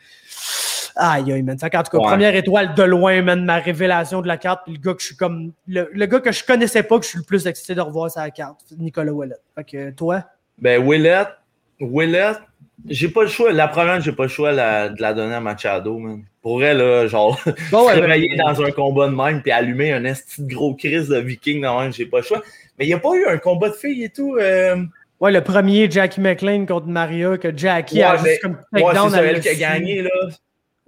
aïe, aïe, man. Fait qu'en tout cas, Ouais. première étoile de loin, man, ma révélation de la carte. Puis le gars que je suis comme, le, le gars que je connaissais pas, que je suis le plus excité de revoir sa carte, c'est Nicolas Ouellet. Fait que euh, toi? Ben, Willett, Willett, j'ai pas le choix. La première, j'ai pas le choix la- de la donner à Machado, man. Pour elle, là, genre, Bon, ouais, travailler ben, dans un combat de même puis allumer un esti de gros crise de viking de même, j'ai pas le choix. Mais il n'y a pas eu un combat de filles et tout. euh, Ouais, le premier, Jackie McLean contre Maria, que Jackie Ouais, a mais- juste comme Ouais, takedown c'est ça, elle elle qui a dessus. gagné, là. Ouais,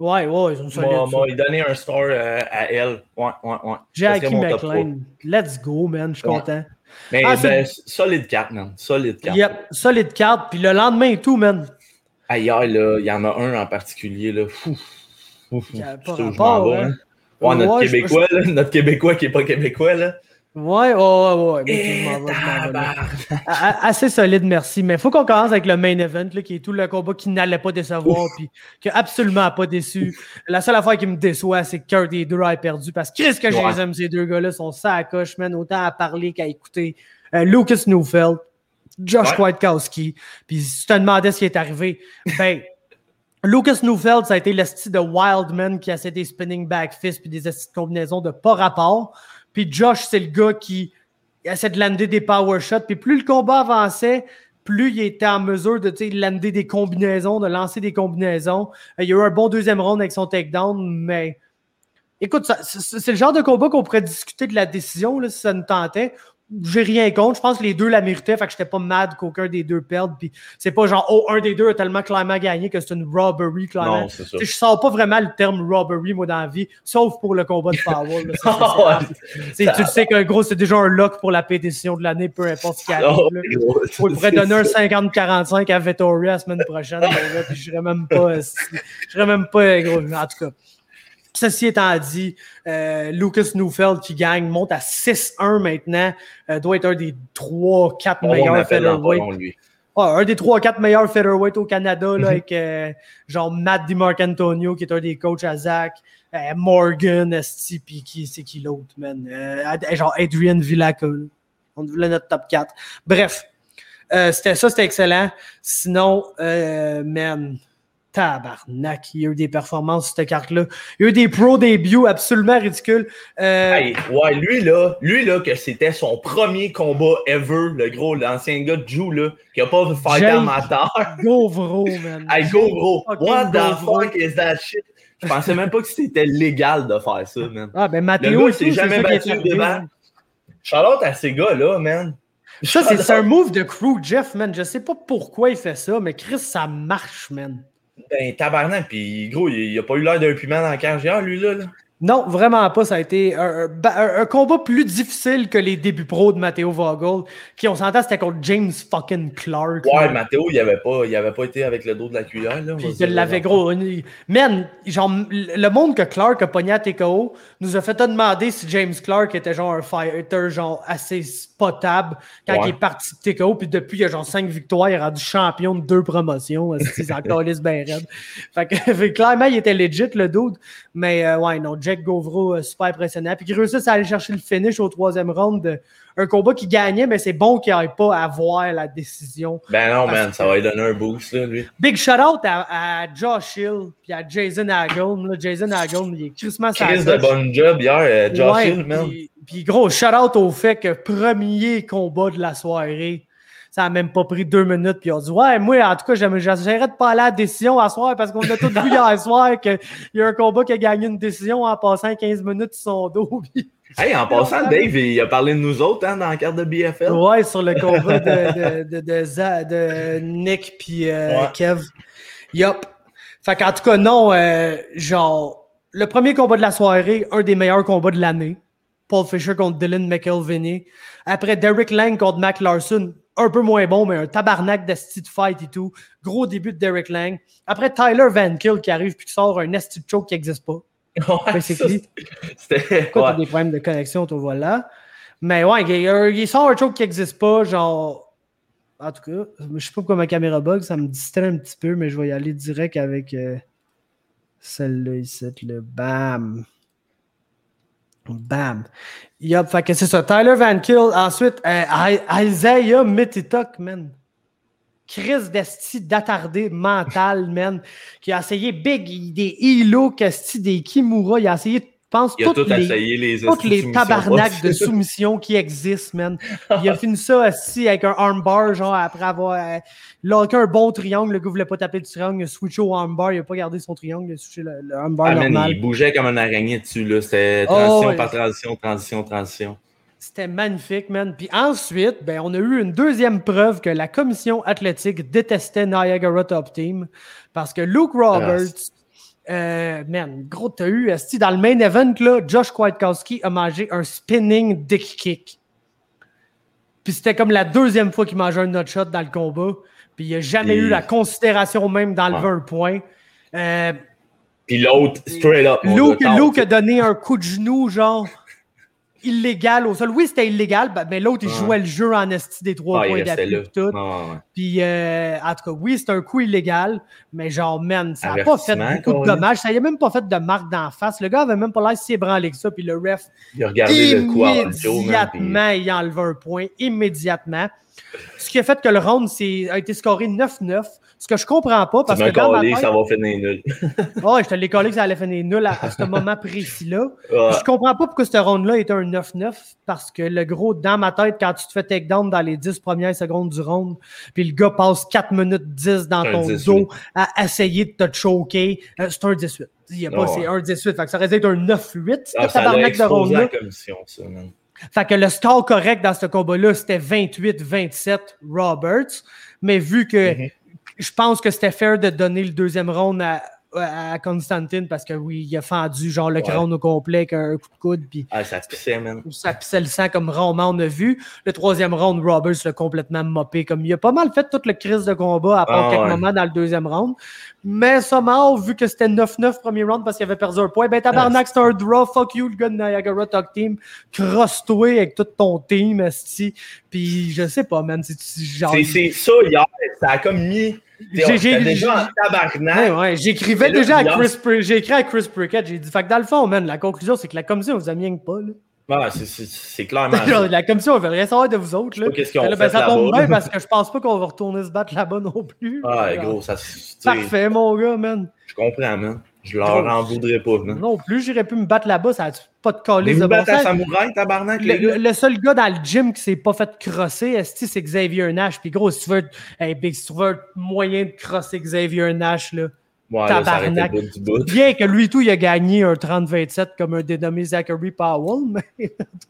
Ouais, ouais, ils sont solides. Moi, moi, il donnait un star euh, à elle. Ouais, ouais, ouais. Jackie McLean. Let's go, man. Je suis ouais. content. Mais ah, ben, solide carte, man. Solide carte. Yep, solide carte. Puis le lendemain et tout, man. Ah, hier, là, il y en a un en particulier, là. Fou. Ouf. Il y a pas rapport, hein. Hein. Ouais, notre ouais, Québécois, je... là. Notre Québécois qui n'est pas Québécois, là. Ouais, ouais, ouais. Mais je m'en vais, je m'en vais, assez solide, merci. Mais il faut qu'on commence avec le main event, là, qui est tout le combat qui n'allait pas décevoir, puis qui n'a absolument pas déçu. La seule affaire qui me déçoit, c'est qu'un des deux a perdu, parce que qu'est-ce que ouais. je les aime, ces deux gars-là, sont ça à coche, man, autant à parler qu'à écouter. Euh, Lucas Neufeld, Josh ouais. Kwiatkowski, puis si tu te demandais ce qui est arrivé, ben... Lucas Neufeld, ça a été le style de Wildman qui a fait des spinning back fists puis des de combinaisons de pas rapport. Puis Josh, c'est le gars qui essaie de lander des power shots. Puis plus le combat avançait, plus il était en mesure de lander des combinaisons, de lancer des combinaisons. Il y a eu un bon deuxième round avec son takedown, mais écoute, ça, c'est, c'est le genre de combat qu'on pourrait discuter de la décision là, si ça nous tentait. J'ai rien contre. Je pense que les deux la méritaient, fait que j'étais pas mad qu'aucun des deux perde. Puis c'est pas genre, oh, un des deux a tellement clairement gagné que c'est une robbery, clairement. Non, c'est ça. Je sors pas vraiment le terme robbery, moi, dans la vie, sauf pour le combat de Powell. Là, c'est, c'est, c'est, c'est, tu le sais qu'un gros, c'est déjà un lock pour la pétition de l'année, peu importe ce qu'il arrive. Oh, on pourrait donner un cinquante quarante-cinq à Vettori la semaine prochaine. Là, puis je serais même pas, je serais même pas, gros, en tout cas. Ceci étant dit, euh, Lucas Neufeld qui gagne, monte à six un maintenant, euh, doit être un des trois quatre meilleurs featherweight. Oh, un des trois quatre meilleurs featherweight au Canada, là, mm-hmm. avec euh, genre Matt DiMarcantonio, qui est un des coachs à Zach, euh, Morgan, Esti, puis qui c'est qui l'autre, man? Euh, genre Adrian Villacca. On voulait notre top quatre. Bref, euh, c'était ça, c'était excellent. Sinon, euh, man... Tabarnak, il y a eu des performances sur cette carte-là. Il y a eu des pro débuts absolument ridicules. Euh... Hey, ouais, lui là, lui là, que c'était son premier combat ever, le gros, l'ancien gars de Jou, là, qui a pas fait fighter amateur. Govro, man. Hey, Govro. What the fuck is that shit? Je pensais même pas que c'était légal de faire ça, man. Ah, ben, Mathéo, il s'est jamais battu devant. Charlotte à ces gars-là, man. Ça, c'est, c'est un move de crew, Jeff, man. Je sais pas pourquoi il fait ça, mais Chris, ça marche, man. Ben, tabarnak, pis gros, il, il a pas eu l'air d'un piment dans la cage hier, lui, là. là. Non, vraiment pas. Ça a été un, un, un combat plus difficile que les débuts pro de Matteo Vogel, qui, on s'entend, c'était contre James fucking Clark. Ouais, Matteo, il avait pas, il avait pas été avec le dos de la cuillère, là. Puis il l'avait gros. Man, genre, le monde que Clark a pogné à T K O nous a fait demander si James Clark était genre un fighter, genre, assez spotable quand ouais. il est parti de T K O, puis depuis, il a genre cinq victoires, il est rendu champion de deux promotions. C'est encore lisse bien raide. Fait que, clairement, il était legit, le dude. Mais, euh, ouais, non, Jack Govro, euh, super impressionnant. Puis qu'il réussisse à aller chercher le finish au troisième round. De, un combat qui gagnait, mais c'est bon qu'il n'aille pas à voir la décision. Ben non, man, que, ça va lui donner un boost, là, lui. Big shout-out à, à Josh Hill puis à Jason Hagel. Là, Jason Hagel, il est crissement sa Chris de bon job hier, euh, Josh ouais, Hill, man. Puis, puis gros, shout-out au fait que premier combat de la soirée, ça n'a même pas pris deux minutes, puis on dit « Ouais, moi, en tout cas, j'essaierais de pas aller à la décision à soir parce qu'on a tous vu hier soir qu'il y a un combat qui a gagné une décision en passant quinze minutes sur son dos. » Hey, en passant, Dave, il a parlé de nous autres hein, dans la carte de B F L. Ouais, sur le combat de, de, de, de, de, de Nick puis euh, ouais. Kev. Yup. Fait qu'en tout cas, non, euh, genre, le premier combat de la soirée, un des meilleurs combats de l'année. Paul Fisher contre Dylan McElveny. Après, Derek Lang contre Mac Larson. Un peu moins bon, mais un tabarnak d'esti de fight et tout. Gros début de Derek Lang. Après, Tyler Van Kill qui arrive puis qui sort un esti de choke qui n'existe pas. Ouais, ça, c'était... Pourquoi ouais. t'as des problèmes de connexion, toi, voilà. Mais ouais, il, il sort un choke qui n'existe pas, genre... En tout cas, je sais pas pourquoi ma caméra bug, ça me distrait un petit peu, mais je vais y aller direct avec euh, celle-là ici, le bam. Bam. Yep, fait que c'est ça. Tyler Van Kill. Ensuite, euh, Isaiah Mititok, man. Chris d'esti d'attardé mental, man. Qui a essayé big, des Hilo, Kesti, des Kimura. Il a essayé, je pense, il a toutes tout les, essayé, les, toutes les tabarnaks de soumission qui existent, man. Il a fini ça aussi avec un armbar, genre après avoir euh, locké un bon triangle. Le gars voulait pas taper le triangle, il a switché au armbar, il a pas gardé son triangle, il a switché le, le armbar ah, normal. Man, il bougeait comme un araignée dessus, là. C'était transition oh, par transition, transition, transition. C'était magnifique, man. Puis ensuite, ben, on a eu une deuxième preuve que la commission athlétique détestait Niagara Top Team parce que Luke Roberts Euh, man, gros, t'as eu, esti, dans le main event, là, Josh Kwiatkowski a mangé un spinning dick kick. Puis c'était comme la deuxième fois qu'il mangeait un nutshot dans le combat. Puis il n'a jamais Et... eu la considération même d'enlever ouais. un point. Euh, Puis l'autre, straight up. Luke, Luke a donné un coup de genou, genre, illégal au sol. Oui, c'était illégal, mais l'autre, il ouais. jouait le jeu en esti des trois ah, points d'appui et tout. Ah, ouais. Puis, euh, en tout cas, oui, c'est un coup illégal, mais genre, man, ça n'a pas fait beaucoup de dommages. Ça n'a même pas fait de marque d'en face. Le gars avait même pas l'air si ébranlé que ça. Puis le ref, il a regardé le coup immédiatement, il a enlevé un point, immédiatement. Ce qui a fait que le round c'est, a été scoré neuf neuf. Ce que je comprends pas, parce que dans ma tête... ça va finir nul. Ouais, je te l'ai collé que ça allait finir nul à, à ce moment précis-là. Ouais. Je comprends pas pourquoi ce round-là était un neuf neuf, parce que le gros, dans ma tête, quand tu te fais takedown dans les dix premières secondes du round, puis le gars passe quatre minutes dix dans ton dos à essayer de te choquer, euh, c'est un dix-huit. Il y a pas, oh, c'est un dix-huit. Fait que ça aurait dû être un neuf huit. Ah, ça a explosé la commission, ça, man. Fait que le score correct dans ce combat-là, c'était vingt-huit vingt-sept Roberts. Mais vu que mm-hmm. je pense que c'était fair de donner le deuxième round à, à Constantine parce que oui, il a fendu genre le ouais. crâne au complet avec un coup de coude. Puis ah, ça pissait, man. Ça pissait le sang comme rarement on a vu. Le troisième round, Roberts l'a complètement mopé. Comme il a pas mal fait toute le crise de combat à part ah, quelques ouais. moments dans le deuxième round. Mais somehow, vu que c'était neuf neuf premier round parce qu'il avait perdu un point, ben tabarnak, c'était un draw. Fuck you, le gars de Niagara Talk Team. Crosse-toi avec tout ton team, esti. Puis je sais pas, man. C'est, genre... c'est, c'est ça, hier. Ça a comme mis... J'ai, j'ai, déjà en tabarnak. Ouais, ouais. J'écrivais là, déjà à Chris, Pr- j'ai écrit à Chris Prickett. J'ai dit, fait que dans le fond, man, la conclusion, c'est que la commission vous amène pas, là. Ah, c'est, c'est, c'est clairement. La commission, elle veut rien savoir de vous autres, là. Qu'est-ce qu'ils ont là, fait ben, ça là-bas, tombe bien parce que je pense pas qu'on va retourner se battre là-bas non plus. Ah, alors, gros, ça. Parfait, mon gars, man. Je comprends, man. Je leur gros, en voudrais pas, man. Non plus, j'aurais pu me battre là-bas, ça a pas de coller. Mais vous battre à Samouraï, tabarnak, le, le, le seul gars dans le gym qui s'est pas fait crosser, esti, c'est Xavier Nash. Puis gros, si tu veux, hey, big, si tu veux un moyen de crosser Xavier Nash, là. Ouais, tabarnak. Là, du bout. Bien que lui tout, il a gagné un trente vingt-sept comme un dénommé Zachary Powell, mais.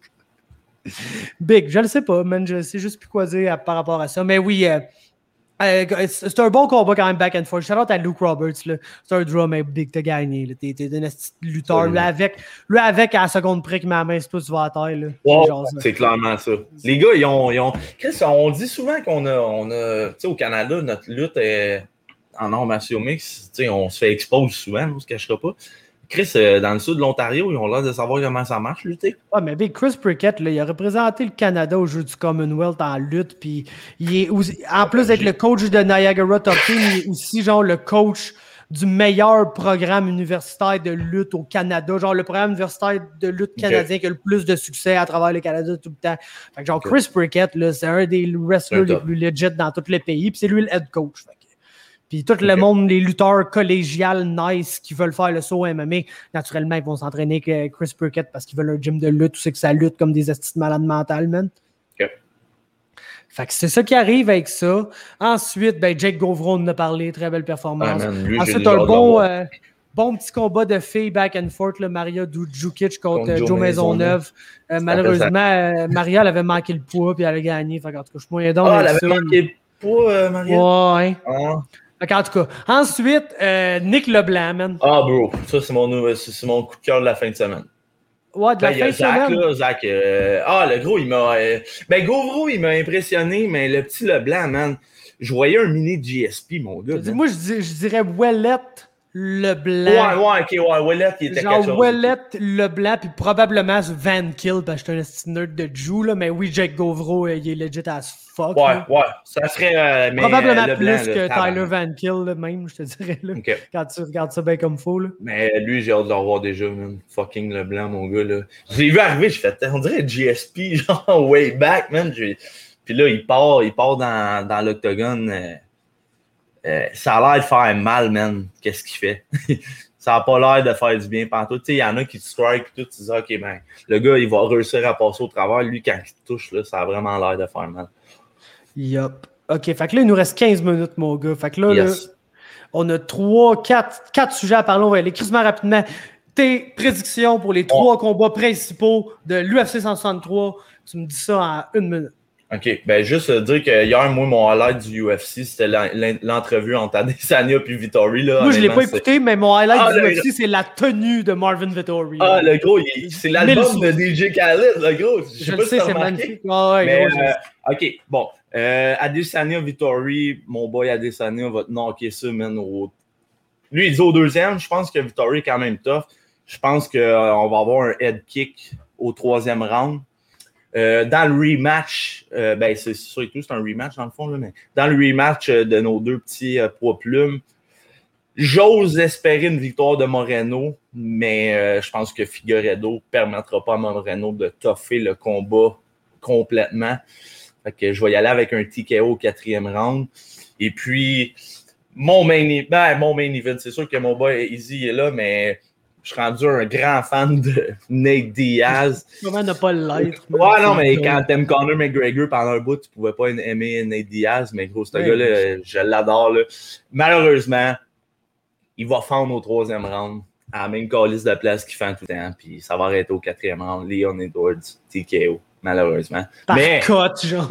Big, je le sais pas, man. Je sais juste plus quoi dire par rapport à ça. Mais oui, euh, euh, c'est un bon combat quand même back and forth. Shout out à Luke Roberts, là. C'est un draw, mais Big, t'as gagné. Là. T'es, t'es un lutteur. Lui avec, lui avec à la seconde près que ma main se pousse vers la terre. Là. Wow, c'est, c'est clairement ça. Les gars, ils ont. Ils ont... Chris, on dit souvent qu'on a. On a tu sais, au Canada, notre lutte est en arts martiaux mix. Tu sais, on se fait expose souvent, on se cachera pas. Chris, euh, dans le sud de l'Ontario, ils ont l'air de savoir comment ça marche, lutter. Ouais, mais Big Chris Prickett, là, il a représenté le Canada aux Jeux du Commonwealth en lutte, puis il est aussi, en plus d'être le coach de Niagara Top Team, il est aussi genre le coach du meilleur programme universitaire de lutte au Canada, genre le programme universitaire de lutte canadien okay. qui a le plus de succès à travers le Canada tout le temps. Fait que genre okay. Chris Prickett, là, c'est un des wrestlers les plus legit dans tous les pays, puis c'est lui le head coach. Fait. Puis tout okay. le monde, les lutteurs collégiales nice qui veulent faire le saut M M A, naturellement, ils vont s'entraîner avec Chris Prickett parce qu'ils veulent un gym de lutte. Tu sais que ça lutte comme des estis de malades mentales, man. OK. Fait que c'est ça qui arrive avec ça. Ensuite, ben Jake Gauvreau en a parlé. Très belle performance. Ah, man, lui, Ensuite, un bon, euh, bon petit combat de filles back and forth. Là, Maria Djoukic contre, contre Joe, Joe Maisonneuve. Euh, malheureusement, euh, Maria, elle avait manqué le poids puis elle a gagné. Fait qu'en tout cas, je suis moyen donc. Ah, elle avait ça, manqué le poids, euh, Maria? Ouais. Ah. En tout cas, ensuite, euh, Nick Leblanc, man. Ah, bro, ça, c'est mon, c'est mon coup de cœur de la fin de semaine. Ouais, de la ben, fin de Zach, semaine. Là, Zach, euh, ah, le gros, il m'a... Euh, ben, Gauvreau, il m'a impressionné, mais le petit Leblanc, man, je voyais un mini G S P, mon gars. Moi, je, dis, je dirais Ouellette Leblanc. Ouais, ouais, OK, ouais, Ouellette, il était genre quelque chose. Ouellette Leblanc, puis probablement Van Kill, parce que je suis un nerd de Jou, là, mais oui, Jake Gauvreau, il est legit as fuck. Ouais, là. ouais, ça serait... Euh, mais, probablement euh, plus Leblanc, que là, Tyler Van Kill, là, même, je te dirais, là, okay. quand tu regardes ça bien comme faux. Là. Mais lui, j'ai hâte de le revoir déjà, man. Fucking Leblanc, mon gars, là. Je l'ai vu arriver, je fais, on dirait G S P, genre, way back, man. J'ai... Puis là, il part, il part dans, dans l'octogone. Euh, euh, ça a l'air de faire mal, man. Qu'est-ce qu'il fait? Ça n'a pas l'air de faire du bien pantoute. Tu sais, il y en a qui te strike et tout, tu dis, OK, ben, le gars, il va réussir à passer au travers. Lui, quand il te touche, là, ça a vraiment l'air de faire mal. Yup. OK, fait que là, il nous reste quinze minutes, mon gars. Fait que là, yes. là on a trois, quatre, quatre sujets à parler. On va aller crissement rapidement. Tes prédictions pour les trois oh. combats principaux de l'U F C cent soixante-trois. Tu me dis ça en une minute. OK. Ben, juste euh, dire que hier, moi, mon highlight du U F C, c'était la, l'entrevue entre Adesanya puis Vittori. Là. Moi, je l'ai pas c'est... écouté, mais mon highlight ah, du le... U F C, c'est la tenue de Marvin Vittori. Ah, le gros, il... c'est l'album de D J Khaled, le gros. Je sais je pas le si sais, t'as c'est remarqué. magnifique. Oh, ouais, mais, gros, euh, OK, bon. Euh, Adesanya Vittori, mon boy Adesanya va te knocker ça, man. Au... Lui, il dit au deuxième. Je pense que Vittori est quand même tough. Je pense qu'on euh, va avoir un head kick au troisième round. Euh, dans le rematch, euh, ben c'est sûr et tout, c'est un rematch dans le fond, là, mais dans le rematch euh, de nos deux petits euh, poids plumes, j'ose espérer une victoire de Moreno, mais euh, je pense que Figueiredo ne permettra pas à Moreno de toffer le combat complètement. Fait que je vais y aller avec un T K O au quatrième round. Et puis, mon main, ben, mon main event, c'est sûr que mon boy Easy est là, mais je suis rendu un grand fan de Nate Diaz. Comment ne pas l'être? Ouais, non, mais quand t'aimes Conor McGregor pendant un bout, tu pouvais pas aimer Nate Diaz, mais gros, ce ouais. gars-là, je l'adore. Là. Malheureusement, il va fendre au troisième round à la même calice de place qu'il fait en tout temps, puis ça va arrêter au quatrième round. Leon Edwards, T K O, malheureusement. Par mais... cote, genre,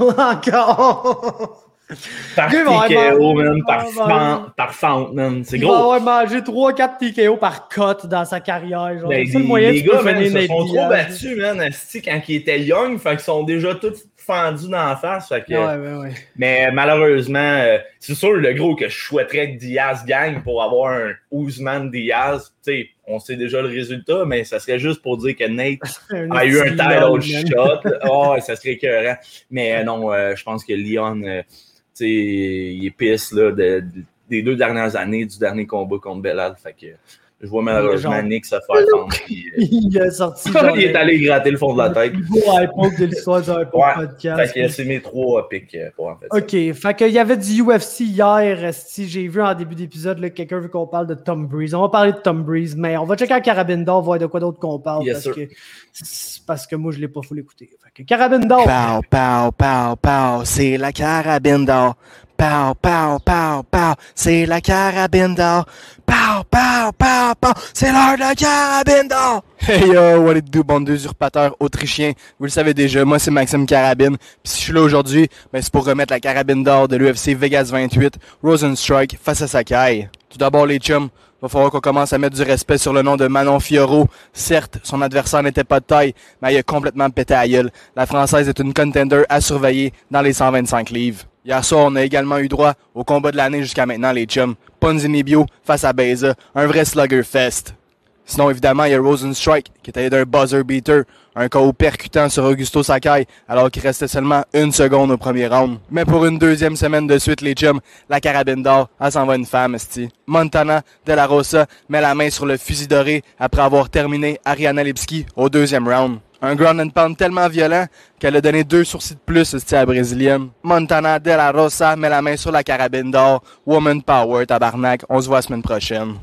encore! Par T K O, man, par fente, par fente, man. C'est il gros. Il va avoir mangé trois quatre T K O par cote dans sa carrière. Genre. Ben, c'est le moyen les de gars, man, se se sont trop battus, man, asti, quand ils étaient young. Fait qu'ils sont déjà tous fendus dans la face. Fait que, ouais, ouais, ouais. Mais malheureusement, euh, c'est sûr, le gros, que je souhaiterais que Diaz gagne pour avoir un Ousmane Diaz. Tu sais, on sait déjà le résultat, mais ça serait juste pour dire que Nate a eu un title shot. Oh, ça serait écœurant. Mais euh, non, euh, je pense que Leon... Euh, T'sais, il est pisse là, de, de, des deux dernières années du dernier combat contre Belal. Fait que je vois malheureusement genre... Nick se faire fendre. Puis, euh... il est sorti. Genre, il est allé gratter le fond de la tête. Le plus beau iPod de l'histoire d'un ouais, podcast. Fait que c'est mes trois pics pour en fait. OK. Ça. Fait qu'il y avait du U F C hier. Si j'ai vu en début d'épisode, là, quelqu'un veut qu'on parle de Tom Breeze. On va parler de Tom Breeze, mais on va checker en carabine d'or, voir de quoi d'autre qu'on parle. Yes, parce, que, parce que moi, je ne l'ai pas fou l'écouter. Fait que carabine d'or. Pow, pow, pow, pow. C'est la carabine d'or. Pow, pow, pow, pow, c'est la carabine d'or. Pow, pow, pow, pow, c'est l'heure de la carabine d'or. Hey yo, what it do, bande d'usurpateurs autrichiens. Vous le savez déjà, moi c'est Maxime Carabine. Puis si je suis là aujourd'hui, ben c'est pour remettre la carabine d'or de l'U F C Vegas vingt-huit, Rosenstrike face à Sakai. Tout d'abord les chums, va falloir qu'on commence à mettre du respect sur le nom de Manon Fiorot. Certes, son adversaire n'était pas de taille, mais il a complètement pété à gueule. La Française est une contender à surveiller dans les cent vingt-cinq livres. Hier soir, on a également eu droit au combat de l'année jusqu'à maintenant, les chums. Ponzinibbio face à Beza, un vrai slugger fest. Sinon, évidemment, il y a Rosenstrike qui est allé d'un buzzer beater, un K O percutant sur Augusto Sakai, alors qu'il restait seulement une seconde au premier round. Mais pour une deuxième semaine de suite, les chums, la carabine d'or, elle s'en va une femme, esti. Montana De La Rosa met la main sur le fusil doré après avoir terminé Ariana Lipski au deuxième round. Un ground and pound tellement violent qu'elle a donné deux sourcils de plus à la brésilienne. Montana De La Rosa met la main sur la carabine d'or. Woman Power, tabarnak. On se voit la semaine prochaine.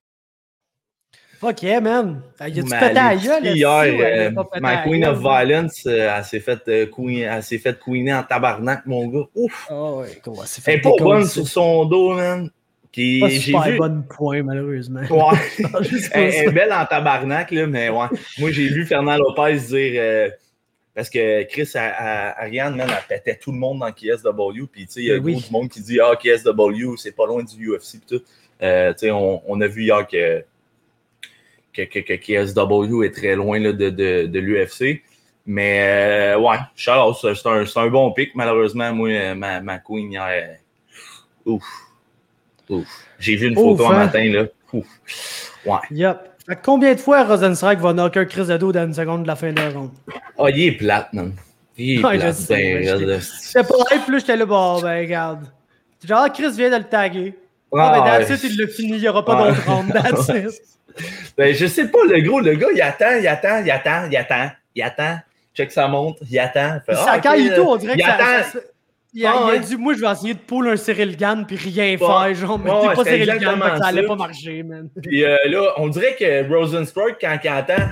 Fuck yeah, man. Y a-tu pété à gueule? Hier, euh, ma Queen of Violence, euh, elle s'est faite euh, queen, elle s'est fait queener en tabarnak, mon gars. Ouf! Oh, ouais, quoi, c'est fait elle est pas bonne sur son dos, man. Qui, pas super vu... bonne point, malheureusement. Ouais. elle, elle est belle en tabarnak, là, mais ouais. Moi, j'ai vu Fernand Lopez dire... Euh, parce que Chris, à, à, Ariane, man, elle pétait tout le monde dans K S W. Puis, tu sais, il y a oui. beaucoup de monde qui dit « Ah, K S W, c'est pas loin du U F C. » Puis tout. Euh, tu sais, on, on a vu hier que, que, que, que K S W est très loin là, de, de, de l'U F C. Mais, euh, ouais, Charles, c'est un, c'est un bon pic. Malheureusement, moi, ma, ma queen hier... Ouf. Ouf. J'ai vu une Ouf, photo hein? un matin, là. Ouf. Ouais. Yep. Fait que combien de fois Rosenstrike va knocker un Chris de dos dans une seconde de la fin de la ronde? Ah, oh, il est plate, man. Il est ouais, plate. Ben, j'étais pas hype, plus j'étais là, bon, ben, regarde. Genre, Chris vient de le taguer. Ah, oh, ben, that's it, il l'a fini, il n'y aura pas ouais. d'autre ronde, that's it. Ben, je sais pas, le gros, le gars, il attend, il attend, il attend, il attend, il attend. Check sa montre, il attend. Fait, ça ah, caille okay, tout, on dirait il que ça... attend. ça Il a, ah, il a dit, moi, je vais essayer de pull un Cyril Gann puis rien ouais. faire, genre, mais ouais, t'es pas Cyril Gann, ça. ça allait pas marcher, man. Puis euh, là, on dirait que Rosenstrike, quand il attend,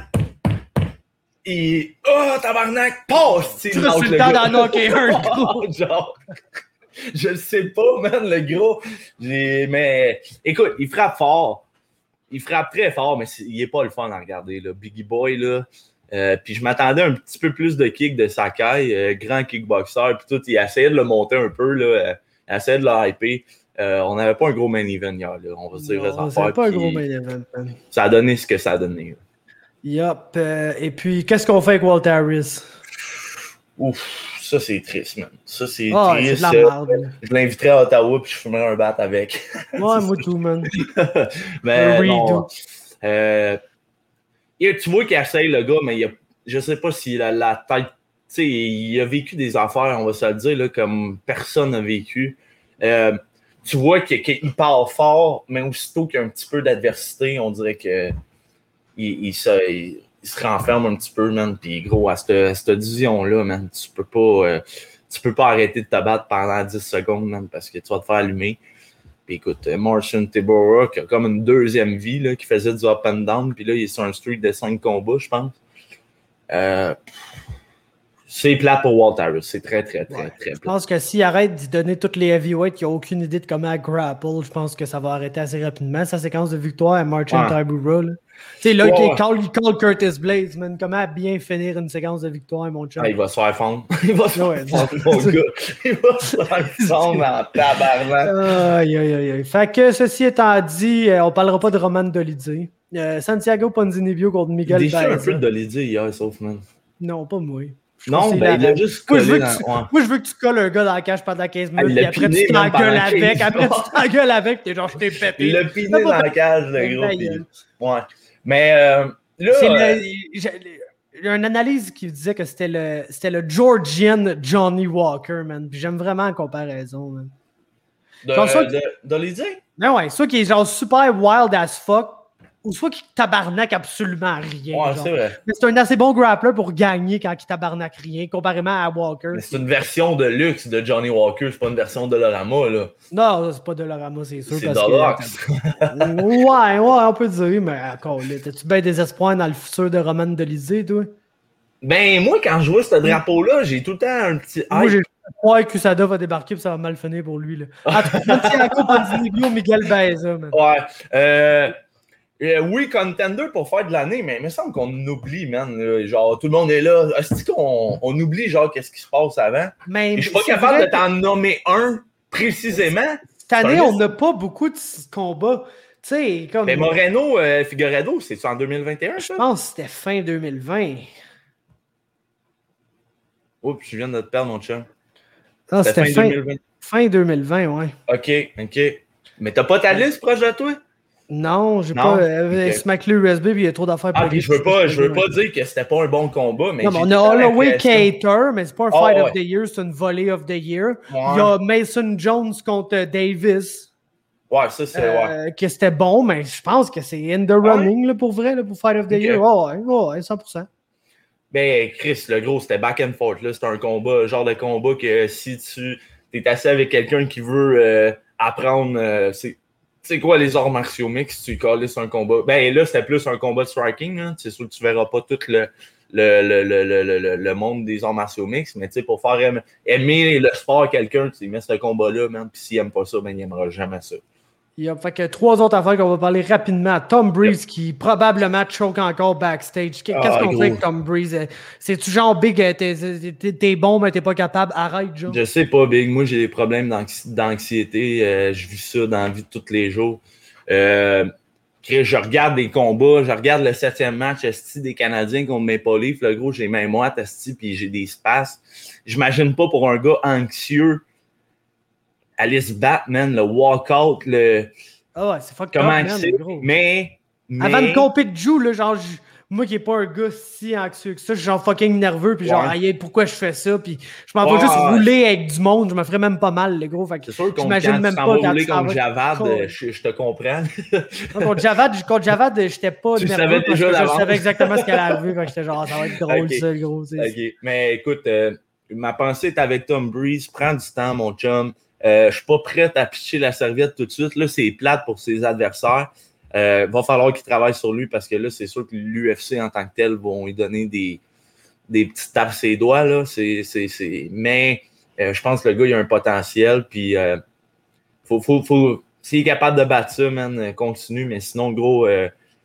il... Oh, tabarnak, passe! Tu sais, c'est le temps d'en knocker un, gros. Genre, je le sais pas, man, le gros. J'ai... Mais, écoute, il frappe fort. Il frappe très fort, mais c'est... il est pas le fun à regarder, là. Biggie Boy, là, Euh, puis je m'attendais un petit peu plus de kick de Sakai, euh, grand kickboxer, puis tout. Il essayait de le monter un peu, là, euh, il essayait de le hyper. Euh, on n'avait pas un gros main event hier, là, on va se dire les affaires. C'était pas un gros main event. Man. Ça a donné ce que ça a donné. Là. Yup. Euh, et puis, qu'est-ce qu'on fait avec Walt Harris? Ouf, ça c'est triste, man. Ça c'est oh, triste. C'est de la merde. Euh, je l'inviterais à Ottawa puis je fumerais un bat avec. Ouais, moi tout, man. mais non. Euh, tu vois qu'il essaye le gars, mais il a, je sais pas s'il a la tête. Tu sais, il a vécu des affaires, on va se le dire, là, comme personne n'a vécu. Euh, tu vois qu'il, qu'il part fort, mais aussitôt qu'il y a un petit peu d'adversité, on dirait que il, il, se, il, il se renferme un petit peu, man. Puis gros, à cette, à cette division-là, man, tu peux pas euh, tu peux pas arrêter de te battre pendant dix secondes, man, parce que tu vas te faire allumer. Puis écoute, Marcin Tybura, qui a comme une deuxième vie, là, qui faisait du up and down, puis là, il est sur un streak de cinq combats, je pense. Euh, c'est plat pour Walt Harris. C'est très, très, très, ouais. très plat. Je pense que s'il arrête d'y donner toutes les heavyweights qui n'ont aucune idée de comment grapple, je pense que ça va arrêter assez rapidement. Sa séquence de victoire à Marcin ouais. Tybura, là. Tu sais, là, ouais. il, call, il call Curtis Blades, man. Comment bien finir une séquence de victoire, mon chum? Ah, il va se faire fondre. Il va se faire ouais, fondre, mon gars. Il va se faire fondre en tabarnak. Aïe, aïe, aïe, aïe. Fait que, ceci étant dit, on ne parlera pas de Roman Dolidze. Euh, Santiago Ponzinibbio contre Miguel Baeza. Déçu un peu de Dolidze hier, sauf, man. Non, pas moi. Je non, ben, il a juste moi, collé je dans... tu... ouais. Moi, je veux que tu colles un gars dans la cage pendant quinze minutes, ah, puis après, piné, tu t'engueules avec. Après, tu t'engueules avec, t'es genre, je t'ai pété. Il l'a piné dans la cage, le gros. Puis... Ouais. Mais euh, là... C'est euh... le... Il y a une analyse qui disait que c'était le, c'était le Georgian Johnny Walker, man. Puis j'aime vraiment la comparaison, man. De, de, de, de l'idée? Ben ouais, soit qui est genre super wild as fuck, ou soit qui tabarnak absolument rien. Ouais, genre. C'est vrai. Mais c'est un assez bon grappler pour gagner quand il tabarnak rien, comparément à Walker. Mais c'est une version de luxe de Johnny Walker, c'est pas une version de Dolorama, là. Non, c'est pas Dolorama, c'est sûr. C'est Dolox. Que... ouais, ouais, on peut dire, mais encore là, t'as-tu bien des espoirs dans le futur de Roman Dolidze, toi? Ben, moi, quand je vois ce drapeau-là, j'ai tout le temps un petit... Moi, j'ai espoir que Usada va débarquer et ça va mal finir pour lui, là. En tout cas, Santiago Ponzinibbio, Miguel Baeza, man. Ouais, euh... Euh, oui, contender pour faire de l'année, mais il me semble qu'on oublie, man. Là, genre, tout le monde est là. Est-ce qu'on on oublie, genre, qu'est-ce qui se passe avant? Mais je suis pas capable de t'en nommer un précisément. Cette année, on n'a pas beaucoup de combats. Tu sais, comme. Mais Moreno, euh, Figueiredo, c'est en deux mille vingt et un, ça? Je pense que c'était fin deux mille vingt. Oups, je viens de te perdre, mon chum. Ah, c'était fin, fin deux mille vingt. Fin deux mille vingt, ouais. OK, OK. Mais t'as pas ta liste proche de toi? Non, j'ai non? pas. Euh, okay. Smack le U S B, puis il y a trop d'affaires. Ah, puis je veux pas, je veux pas dire que c'était pas un bon combat, mais. Non, mais on a Holloway Cater, mais c'est pas un oh, Fight ouais. of the Year, c'est une volée of the Year. Ouais. Il y a Mason Jones contre Davis. Ouais, ça, c'est. Euh, ouais. Que c'était bon, mais je pense que c'est in the running, ah, là, pour vrai, là, pour Fight of the okay. Year. Oh, ouais, oh, ouais, cent pour cent. Ben, Chris, le gros, c'était back and forth. Là. C'était un combat, genre de combat que si tu es assis avec quelqu'un qui veut euh, apprendre. Euh, c'est Tu sais quoi, les arts martiaux mixtes, tu colles sur un combat. Ben là, c'était plus un combat de striking. Hein. C'est sûr que tu verras pas tout le, le, le, le, le, le, le monde des arts martiaux mixtes, mais tu sais, pour faire aimer, aimer le sport à quelqu'un, tu mets ce combat-là, man, puis s'il aime pas ça, ben il aimera jamais ça. Il y a fait que trois autres affaires qu'on va parler rapidement. Tom Breeze yep. qui probablement choke encore backstage. Qu'est-ce ah, qu'on gros. fait avec Tom Breeze? C'est-tu genre Big, t'es, t'es, t'es bon, mais t'es pas capable? Arrête, genre. Je sais pas, Big. Moi, j'ai des problèmes d'anxi- d'anxiété. Euh, je vis ça dans la vie de tous les jours. Euh, je regarde des combats. Je regarde le septième match esti, des Canadiens contre Maple Leaf. Le gros, j'ai main moite, esti, puis j'ai des spasmes. J'imagine pas pour un gars anxieux aller se battre, man, le walkout, le... Ah ouais, c'est fucked Comment up, man, c'est, gros. Mais, mais... Avant de compter de Jou, là, genre, je... moi qui n'ai pas un gars si anxieux que ça, je suis genre fucking nerveux, puis genre, aïe, pourquoi je fais ça, puis je m'en vais ouais, juste ouais. rouler avec du monde, je me ferais même pas mal, le gros, fait que j'imagine même pas... quand rouler contre Javad, je, je te comprends. Non, contre Javad, contre Javad, j'étais pas tu nerveux, savais déjà je savais exactement ce qu'elle allait arriver, fait que j'étais genre, ça va être drôle, okay. ça, le gros. OK, mais écoute, euh, ma pensée est avec Tom Breeze, prends du temps, mon chum. Euh, je suis pas prête à pitcher la serviette tout de suite. Là, c'est plate pour ses adversaires. Euh, va falloir qu'il travaille sur lui parce que là, c'est sûr que l'U F C en tant que tel vont lui donner des, des petites tapes ses doigts. Là. C'est, c'est, c'est... Mais euh, je pense que le gars, il a un potentiel. Puis, euh, faut, faut, faut... s'il est capable de battre ça, man, continue. Mais sinon, gros, euh,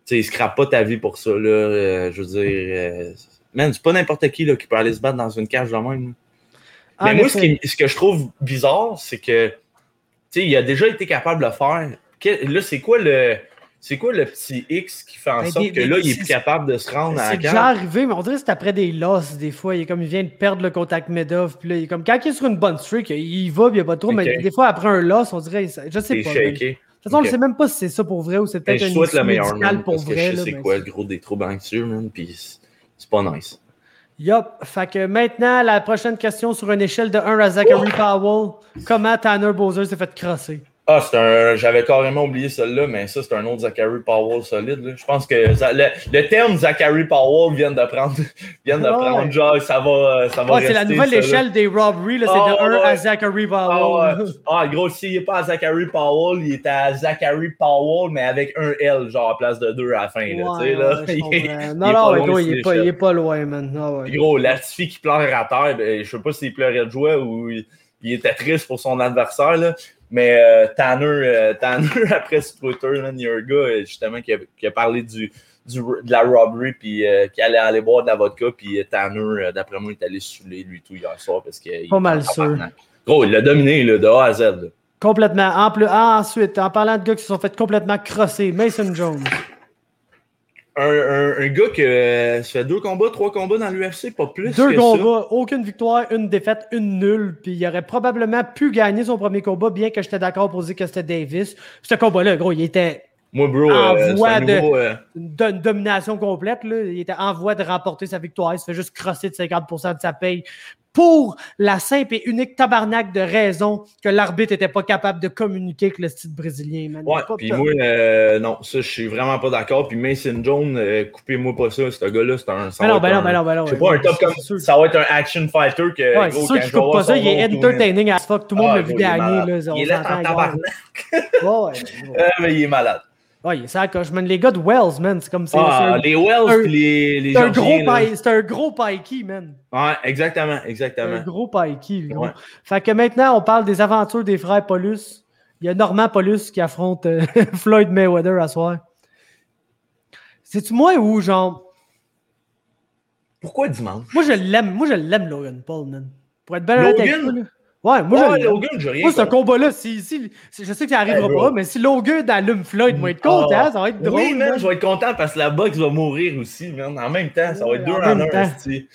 sais, il scrape pas ta vie pour ça, là. Euh, je veux dire, euh, man, c'est pas n'importe qui là, qui peut aller se battre dans une cage de même. Mais moi, ce, qui, ce que je trouve bizarre, c'est que, tu sais, il a déjà été capable de le faire. Que, là, c'est quoi le... C'est quoi le petit X qui fait en ben, sorte des, que des, là, il est plus capable de se rendre à la cage? C'est déjà arrivé, mais on dirait que c'est après des losses, des fois. Il, est comme, il vient de perdre le contact Medov, puis là, il est comme, quand il est sur une bonne streak, il va, puis il n'y a pas trop, okay. Mais des fois, après un loss, on dirait, je sais pas. Shaké. De toute façon, okay. On ne sait même pas si c'est ça pour vrai ou c'est peut-être un issue médical pour vrai. Je sais c'est quoi, le gros des troubles anxieux, man, puis c'est pas nice. Yup. Fait que maintenant, la prochaine question sur une échelle de un à Zachary oh! Powell. Comment Tanner Bowser s'est fait crosser? Ah, c'est un. J'avais carrément oublié celle-là, mais ça, c'est un autre Zachary Powell solide. Là. Je pense que le, le terme Zachary Powell vient de prendre. Vient de oh, prendre ouais. Genre, ça va. Ça va oh, c'est la nouvelle ça, échelle là. Des robberies, là, c'est oh, de un ouais. à Zachary Powell. Oh, ouais. Ah, gros, s'il n'est pas à Zachary Powell, il est à Zachary Powell, mais avec un L, genre à place de deux à la fin. Là, ouais, là. Ouais, il, non, non, ouais, gros, il n'est pas, pas loin, man. Oh, ouais. Puis, gros, Latifi qui pleure à terre, ben, je sais pas s'il pleurait de joie ou il, il était triste pour son adversaire, là. Mais euh, Tanner, euh, Tanner, après ce Twitter, là, il y a un gars justement qui a, qui a parlé du, du, de la robbery, puis euh, qui allait aller boire de la vodka, puis Tanner, euh, d'après moi, il est allé saouler lui tout hier soir parce qu'il pas mal sûr. Gros, il l'a dominé là, de A à Z. Là. Complètement. En plus, ah, ensuite, en parlant de gars qui se sont fait complètement crosser, Mason Jones. Un, un, un gars qui euh, se fait deux combats, trois combats dans l'U F C, pas plus. Deux que combats, ça. Aucune victoire, une défaite, une nulle. Puis il aurait probablement pu gagner son premier combat, bien que j'étais d'accord pour dire que c'était Davis. Ce combat-là, gros, il était Moi, bro, en euh, voie de, nouveau, euh... de domination complète. Là. Il était en voie de remporter sa victoire. Il se fait juste crosser de cinquante pour cent de sa paye pour la simple et unique tabarnak de raison que l'arbitre n'était pas capable de communiquer avec le style brésilien. Man. Ouais, puis moi, euh, non, ça, je suis vraiment pas d'accord. Puis Mason Jones, euh, coupez-moi pas ça, ce gars-là, c'est un... Ben non, ben non, ben non, ben non. Je sais pas, un top comme ça, ça va être un action fighter que... Ouais, c'est sûr que je coupe pas ça, il est entertaining as fuck, tout le monde l'a vu gagner. Il est là en tabarnak. Ouais, mais il est malade. Ouais, c'est ça, coche, man. Les gars de Wells, man, c'est comme ça. Ah, un, les Wells et les, les Georgiens. C'est un gros Pikey, man. Ouais, exactement, exactement. Un gros Pikey, ouais. Fait que maintenant, on parle des aventures des frères Paulus. Il y a Norman Paulus qui affronte euh, Floyd Mayweather à soir. C'est-tu moi ou genre... Pourquoi dimanche? Moi, je l'aime. Moi, je l'aime, Logan Paul, man. Pour être bien honnête avec toi, Ouais, moi, ouais, je, Logan, j'ai rien. Moi, ce combat-là, si, si, si, je sais que ça n'arrivera hey, pas, mais si Logan allume Floyd, moi, être content, oh, ça va être drôle. Oui, man, man, je vais être content parce que la boxe va mourir aussi, man. En même temps, ça va être deux en, en un.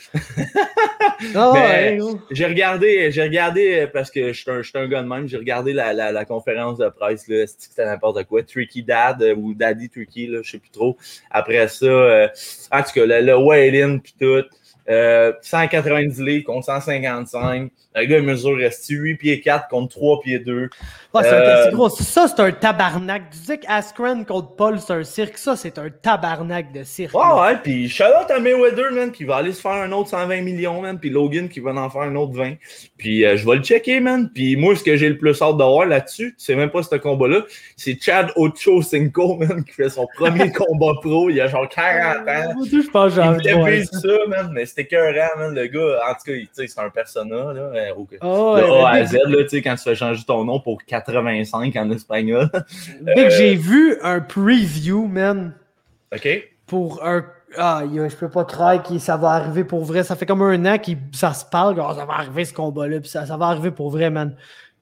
oh, ouais, oh. J'ai regardé, j'ai regardé, parce que je suis un, un gars de même, j'ai regardé la, la, la conférence de presse, là, c'était n'importe quoi, Tricky Dad ou Daddy Tricky, là, je sais plus trop. Après ça, euh, en tout cas, le, le weigh-in puis tout. Euh, cent quatre-vingt-dix livres contre cent cinquante-cinq. Le gars, il mesure huit pieds quatre contre trois pieds deux. Ah, c'est euh... gros. Ça, c'est un tabarnak. Tu dis qu'Askren contre Paul, c'est un cirque. Ça, c'est un tabarnak de cirque. Ah ouais, ouais, puis shout-out à Mayweather, man, qui va aller se faire un autre cent vingt millions, man, puis Logan qui va en faire un autre vingt. Puis euh, je vais le checker, man. Puis moi, ce que j'ai le plus hâte de voir là-dessus, c'est même pas ce combat-là, c'est Chad Ochocinco, man, qui fait son premier combat pro il y a genre quarante ans. Je pense que j'ai envie ça, man, mais c'était écœurant, man, le gars. En tout cas, tu sais, c'est un persona, là. Okay. Oh, de ouais, A à Z, là, tu sais, quand tu fais changer ton nom pour quatre-vingt-cinq en espagnol. Big, euh... j'ai vu un preview, man. OK. Pour un... Ah, je peux pas croire que ça va arriver pour vrai. Ça fait comme un an que ça se parle. Oh, ça va arriver, ce combat-là. Puis ça, ça va arriver pour vrai, man.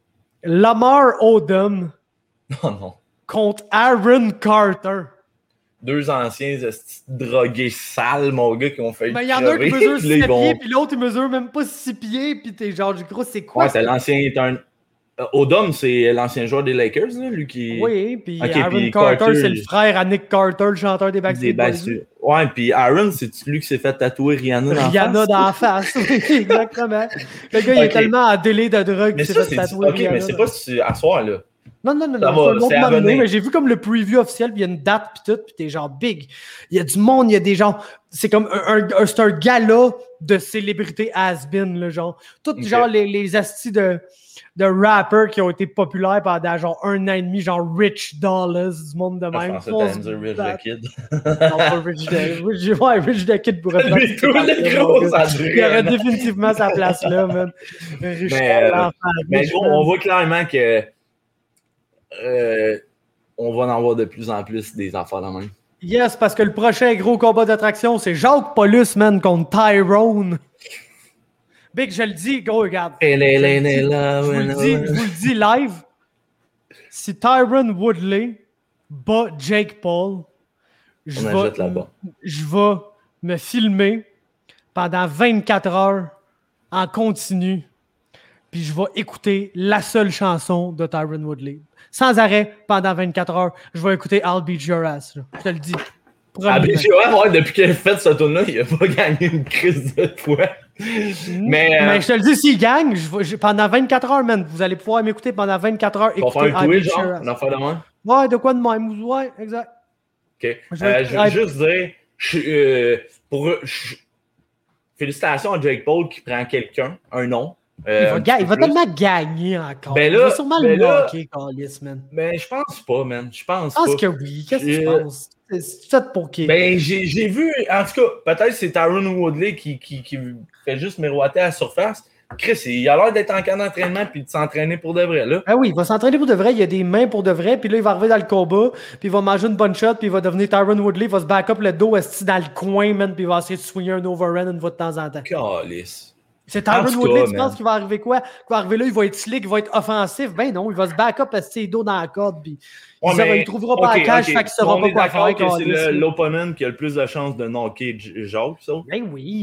Lamar Odom oh, non. contre Aaron Carter. Deux anciens drogués sales, mon gars, qui ont fait. Mais il y en a un qui mesure six pieds, puis l'autre, il mesure même pas six pieds, puis t'es genre, du gros, c'est quoi? Ouais, c'est l'ancien. Est un... Odom, c'est l'ancien joueur des Lakers, là, lui qui. Oui, puis okay, Aaron puis Carter, Carter c'est le frère à Nick Carter, le chanteur des Backstreet Boys. Ouais, puis Aaron, c'est lui qui s'est fait tatouer Rihanna dans Rihanna la face. Rihanna d'en face, oui, exactement. Le gars, il okay. est tellement en délai de drogue qu'il s'est fait tatouer Ok, Rihanna, mais c'est pas si... à soir, là. Non, non, non, non, c'est un autre moment, mais j'ai vu comme le preview officiel, puis il y a une date, puis tout, puis t'es genre big. Il y a du monde, il y a des gens, c'est comme un, un, un c'est un gala de célébrités has-been, là, genre. Tout, okay. genre, les, les astis de, de rappers qui ont été populaires pendant genre un an et demi, genre Rich Dollars, du monde de même. Je pensais que t'allais dire Rich the Kid. Non, pas Rich the Kid. Ouais, Rich the Kid pourrait faire. Lui, tout le gros, ça il aurait définitivement sa place là, man. Rich mais, euh, mais gros, on voit clairement que Euh, on va en avoir de plus en plus des affaires de même. Yes, parce que le prochain gros combat d'attraction, c'est Jacques Paulus, man, contre Tyrone. Big, je le dis, gros, regarde. Je, je, vous le dis, je vous le dis live. Si Tyron Woodley bat Jake Paul, je vais, je vais me filmer pendant vingt-quatre heures en continu, puis je vais écouter la seule chanson de Tyron Woodley. Sans arrêt, pendant vingt-quatre heures, je vais écouter I'll Beat Your Ass. Là. Je te le dis. I'll Beat Your Ass, ouais, depuis qu'il a fait ce tour-là, il n'a pas gagné une crise de fois. Mais, euh... Mais je te le dis, s'il gagne, je, je, pendant vingt-quatre heures, man, vous allez pouvoir m'écouter pendant vingt-quatre heures. On va faire un tweet, genre, un affaire de même? Ouais, de quoi de même? Ouais, exact. OK. Je, euh, je veux juste dire, je, euh, pour, je, félicitations à Jake Paul qui prend quelqu'un, un nom. Euh, il va, ga- il va tellement gagner encore. Ben là, il va sûrement ben le là, manquer, Carlis, man. Ben, je pense pas, man. Je pense, je pense pas. que oui. Qu'est-ce que tu penses? C'est fait pour qui? Ben, j'ai, j'ai vu, en tout cas, peut-être c'est Tyron Woodley qui, qui, qui fait juste miroiter à la surface. Chris, il a l'air d'être en camp d'entraînement puis de s'entraîner pour de vrai, là. Ah oui, il va s'entraîner pour de vrai. Il a des mains pour de vrai. Puis là, il va arriver dans le combat. Puis il va manger une bonne shot. Puis il va devenir Tyron Woodley. Il va se back up le dos esti dans le coin, man. Puis il va essayer de swinger un overhand une fois de temps en temps. Calice. C'est Tyron Woodley, tu penses qu'il va arriver quoi? Qu'il va arriver là, il va être slick, il va être offensif. Ben non, il va se back up esti dos dans la corde. Puis ouais, il, mais, il trouvera pas okay, la cage, okay. fait qu'il saura pas quoi faire. Que c'est le, l'opponent qui a le plus de chances de knocker Jacques, ça? Ben oui,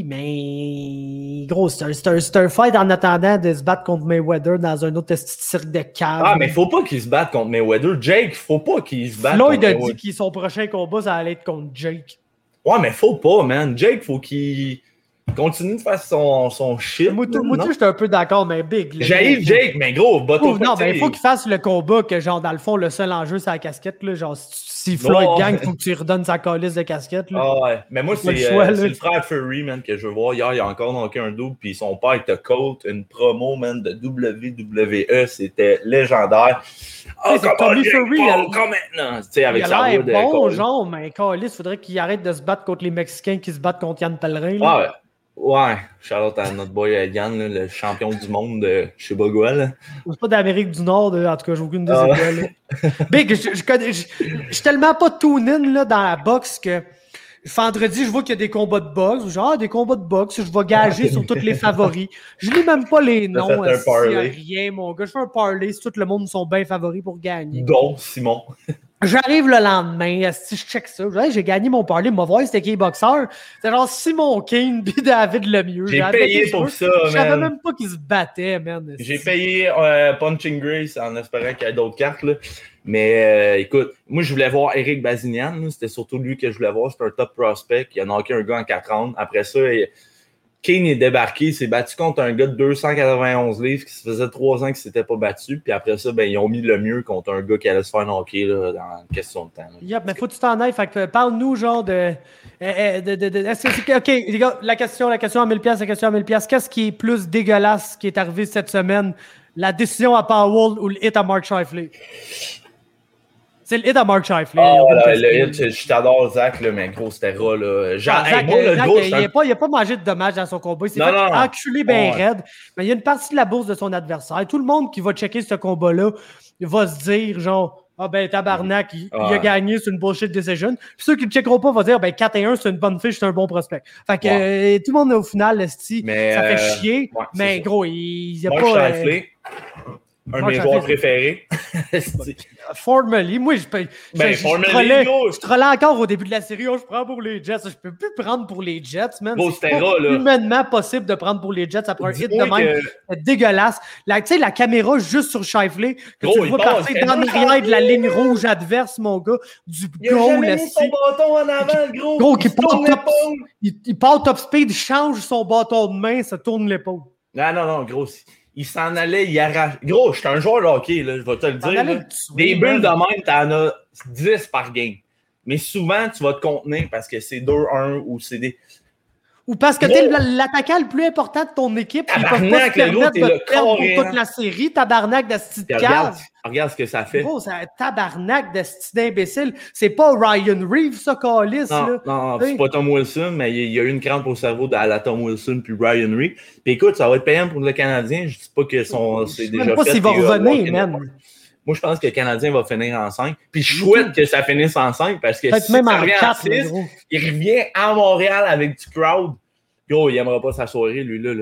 mais gros, c'est un, c'est, un, c'est un fight en attendant de se battre contre Mayweather dans un autre cirque de cave. Ah, mais faut pas qu'il se batte contre Mayweather. Jake, faut pas qu'il se batte Floyd contre a dit que son prochain combat, ça allait être contre Jake. Ouais, mais faut pas, man. Jake, faut qu'il continue de faire son, son shit. Moi, tout, moi j'étais un peu d'accord, mais Big. J'ai Jake, mais gros, bateau. Non, mais il faut qu'il fasse le combat que, genre, dans le fond, le seul enjeu, c'est la casquette. Là, genre, si Floyd oh, gagne, il faut que tu lui redonnes sa calice de casquette. Là. Ah ouais, mais moi, c'est, le, choix, euh, c'est le frère Fury, man, que je veux voir. Hier, il a encore manqué un double, puis son père était Colt, une promo, man, de W W E. C'était légendaire. Oh, c'est Tommy Fury. Bon, comme maintenant. Tu sais, avec il sa a l'air voix bon, de genre, mais calice, il faudrait qu'il arrête de se battre contre les Mexicains qui se battent contre Yann Pellerin. Là. Ah ouais. Ouais, shout-out à notre boy Yann, là, le champion du monde de je sais pas quoi. Là. C'est pas d'Amérique du Nord, là. En tout cas, j'ai aucune des ah. étoiles. Big, je, je, connais, je, je suis tellement pas tune-in là, dans la boxe que vendredi, je vois qu'il y a des combats de boxe. Genre, des combats de boxe, je vais gager sur tous les favoris. Je lis même pas les noms. Un parlay. Rien, mon gars. Je fais un parlay si tout le monde sont bien favoris pour gagner. Dont Simon. J'arrive le lendemain, si je check ça, hey, j'ai gagné mon parlay, m'a voir c'était qui boxeur. C'est genre Simon King puis David Lemieux. J'ai J'avais payé pour ça, Je savais même pas qu'ils se battaient, man. J'ai payé euh, Punching Grace en espérant qu'il y ait d'autres cartes, là. Mais euh, écoute, moi je voulais voir Eric Bazinian, là. C'était surtout lui que je voulais voir, c'était un top prospect. Il a knocké un gars en quatre rounds. Après ça, il... Kane est débarqué, il s'est battu contre un gars de deux cent quatre-vingt-onze livres qui se faisait trois ans qu'il ne s'était pas battu. Puis après ça, ben, ils ont mis le mieux contre un gars qui allait se faire knocker là, dans une question de temps. Là. Yep, mais faut que tu t'en ailles. Fait que parle-nous, genre, de. de, de, de, de est-ce que, OK, les gars, la question, la question à mille dollars, la question à mille dollars. Qu'est-ce qui est plus dégueulasse qui est arrivé cette semaine? La décision à Powell ou le hit à Mark Scheifele? C'est le hit à Mark Scheifele. Oh, là, le hit, je, je t'adore, Zach, là, mais gros, c'était ras. Là. Genre, hey, Zach, moi, le Zach, gros, il n'a un... pas, pas mangé de dommages dans son combat. Il s'est non, fait non, enculer bien ouais. raide. Mais il y a une partie de la bourse de son adversaire. Tout le monde qui va checker ce combat-là va se dire, genre, ah ben, tabarnak, il, ouais. il a gagné, c'est une bullshit decision. Puis ceux qui ne checkeront pas vont dire, ben, quatre et un, c'est une bonne fiche, c'est un bon prospect. Fait que ouais. euh, tout le monde, au final, esti, mais, ça fait euh, chier. ouais, mais gros, il n'y a Mark pas. Euh... Un de mes joueurs préférés. Formally, moi, je peux. Ben, je, je, trollais, je trollais encore au début de la série. Oh, je prends pour les Jets. Je peux plus prendre pour les Jets, man. Bon, c'est pas là. humainement possible de prendre pour les Jets après un hit de même. Que... C'est dégueulasse. Tu sais, la caméra juste sur Scheifele, que gros, tu le vois passer dans l'arrière de la ligne rouge adverse, mon gars, du il goal. Il a mis son bâton en avant, le gros. Gros, qui part top, il, il part top speed, il change son bâton de main, ça tourne l'épaule. Non, non, non, gros. Il s'en allait, il arrache. Gros, je suis un joueur de hockey, là, je vais te le dire. Là. Des bulles de même, t'en as dix par game. Mais souvent, tu vas te contenir parce que c'est deux un ou c'est des. Ou parce que tu es l'attaquant le plus important de ton équipe. Ils peuvent pas se permettre de te perdre pour toute la série. Tabarnak de style de regarde, regarde ce que ça fait. Gros, c'est un tabarnak de style d'imbécile. C'est pas Ryan Reeves, ça, Callis. Non, là. non, c'est pas Tom Wilson, mais il y a eu une crampe au cerveau à la Tom Wilson puis Ryan Reeves. Puis écoute, ça va être payant pour le Canadien. Je dis pas que son, c'est déjà sais pas fait. s'il va revenir, même. Moi, je pense que le Canadien va finir en cinq. Puis je souhaite que ça finisse en cinq parce que peut-être si même ça en revient quatre, en mais six, gros. il revient à Montréal avec du crowd. Yo, il n'aimera pas sa soirée, lui, là. là.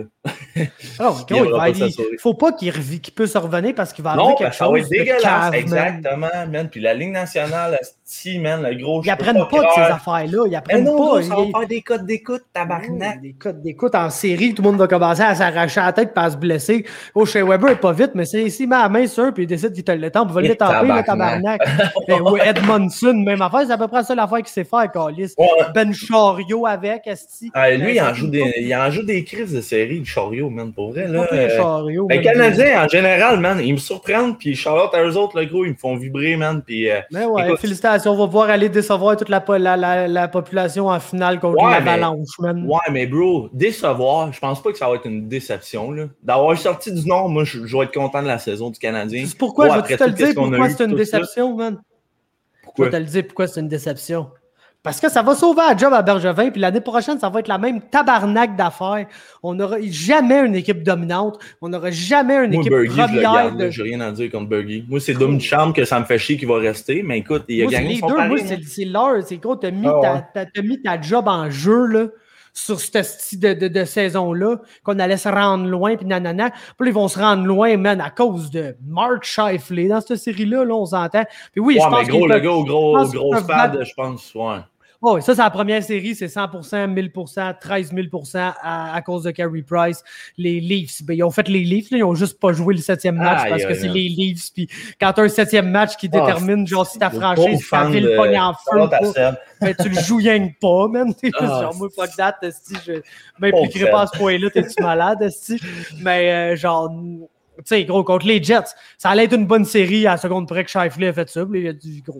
Oh, Il gros, il aimera va, pas il, sa soirée. faut pas qu'il revi- qu'il puisse revenir parce qu'il va arriver Non, quelque parce que ça va chose être de dégueulasse. cave, man. Exactement, man. Puis la Ligue nationale, asti, man, le gros... Ils je peux apprennent pas de croire. ces affaires-là. Ils Mais apprennent non, pas. gros, ça va Ils- faire des codes d'écoute, tabarnak. Des codes d'écoute en série, tout le monde va commencer à s'arracher la tête et à se blesser. Oh, Shea Weber est pas vite, mais c'est ici, met la main sur puis il décide qu'il te le temps, il va le Et taper, le tabarnak. tabarnak. Et, ou Edmondson, même affaire, c'est à peu près ça l'affaire qu'il sait faire, Calis. Ouais. Ben Chariot avec, Esti. Ah, lui, il Euh, en, joue des, il en joue des crises de série, le Chariot, man, pour vrai. Là, Pas pire, euh, Chariot, les man. Canadiens, en général, man, ils me surprennent, puis Charlotte à eux autres, le gros, ils me font vibrer, man, puis... euh, Mais ouais, écoute, félicitations, on va pouvoir aller décevoir toute la, po- la, la, la population en finale contre Ouais, l'Avalanche, man. ouais, mais bro, décevoir, je pense pas que ça va être une déception, là. D'avoir sorti du Nord, moi, je, je vais être content de la saison du Canadien. C'est pourquoi, Ouais, je vais après te le tout, qu'est-ce dire, qu'on a pourquoi eu, c'est une tout ça. déception, man. Je Pourquoi? vais te le dire pourquoi c'est une déception. Parce que ça va sauver la job à Bergevin, puis l'année prochaine, ça va être la même tabarnak d'affaires. On n'aura jamais une équipe dominante. On n'aura jamais une Moi, équipe Bergie, je le première. garde, de... là, j'ai rien à dire contre Bergie. Moi, c'est Dom Champ que ça me fait chier qu'il va rester, mais écoute, il a Moi, c'est gagné les son deux. pari. Moi, hein. c'est, c'est leur. C'est gros, t'as mis, Ah ta, ouais. t'as, t'as mis ta job en jeu, là, sur ce style de, de, de saison-là, qu'on allait se rendre loin, puis nanana. Puis là, ils vont se rendre loin, man, à cause de Mark Scheifele. Dans cette série-là, là, on s'entend. Puis oui, Ouais, je pense mais gros, qu'ils le peuvent- gars au je gros, pense qu'ils gros peuvent spade, battre- je pense, ouais. Oh, ça, c'est la première série, c'est cent pour cent, mille pour cent, treize mille pour cent à, à cause de Carey Price. Les Leafs, ben, ils ont fait les Leafs, là, ils ont juste pas joué le septième match Aïe, parce que aïe, c'est aïe. les Leafs. Puis quand tu as un septième match qui Ah, détermine, genre, si ta Le franchise, pauvre si ta fan ville de pogne en feu, Charlotte à pas, Seb. ben, tu le joues rien que pas, man. Ah, genre, moi, fuck that, esti, je Pauvre m'impliquerai Seb. pas à ce point-là, t'es-tu malade, esti? Mais, euh, genre, tu sais, gros, contre les Jets, ça allait être une bonne série à la seconde près que Scheifele a fait ça. Puis il a dit, gros,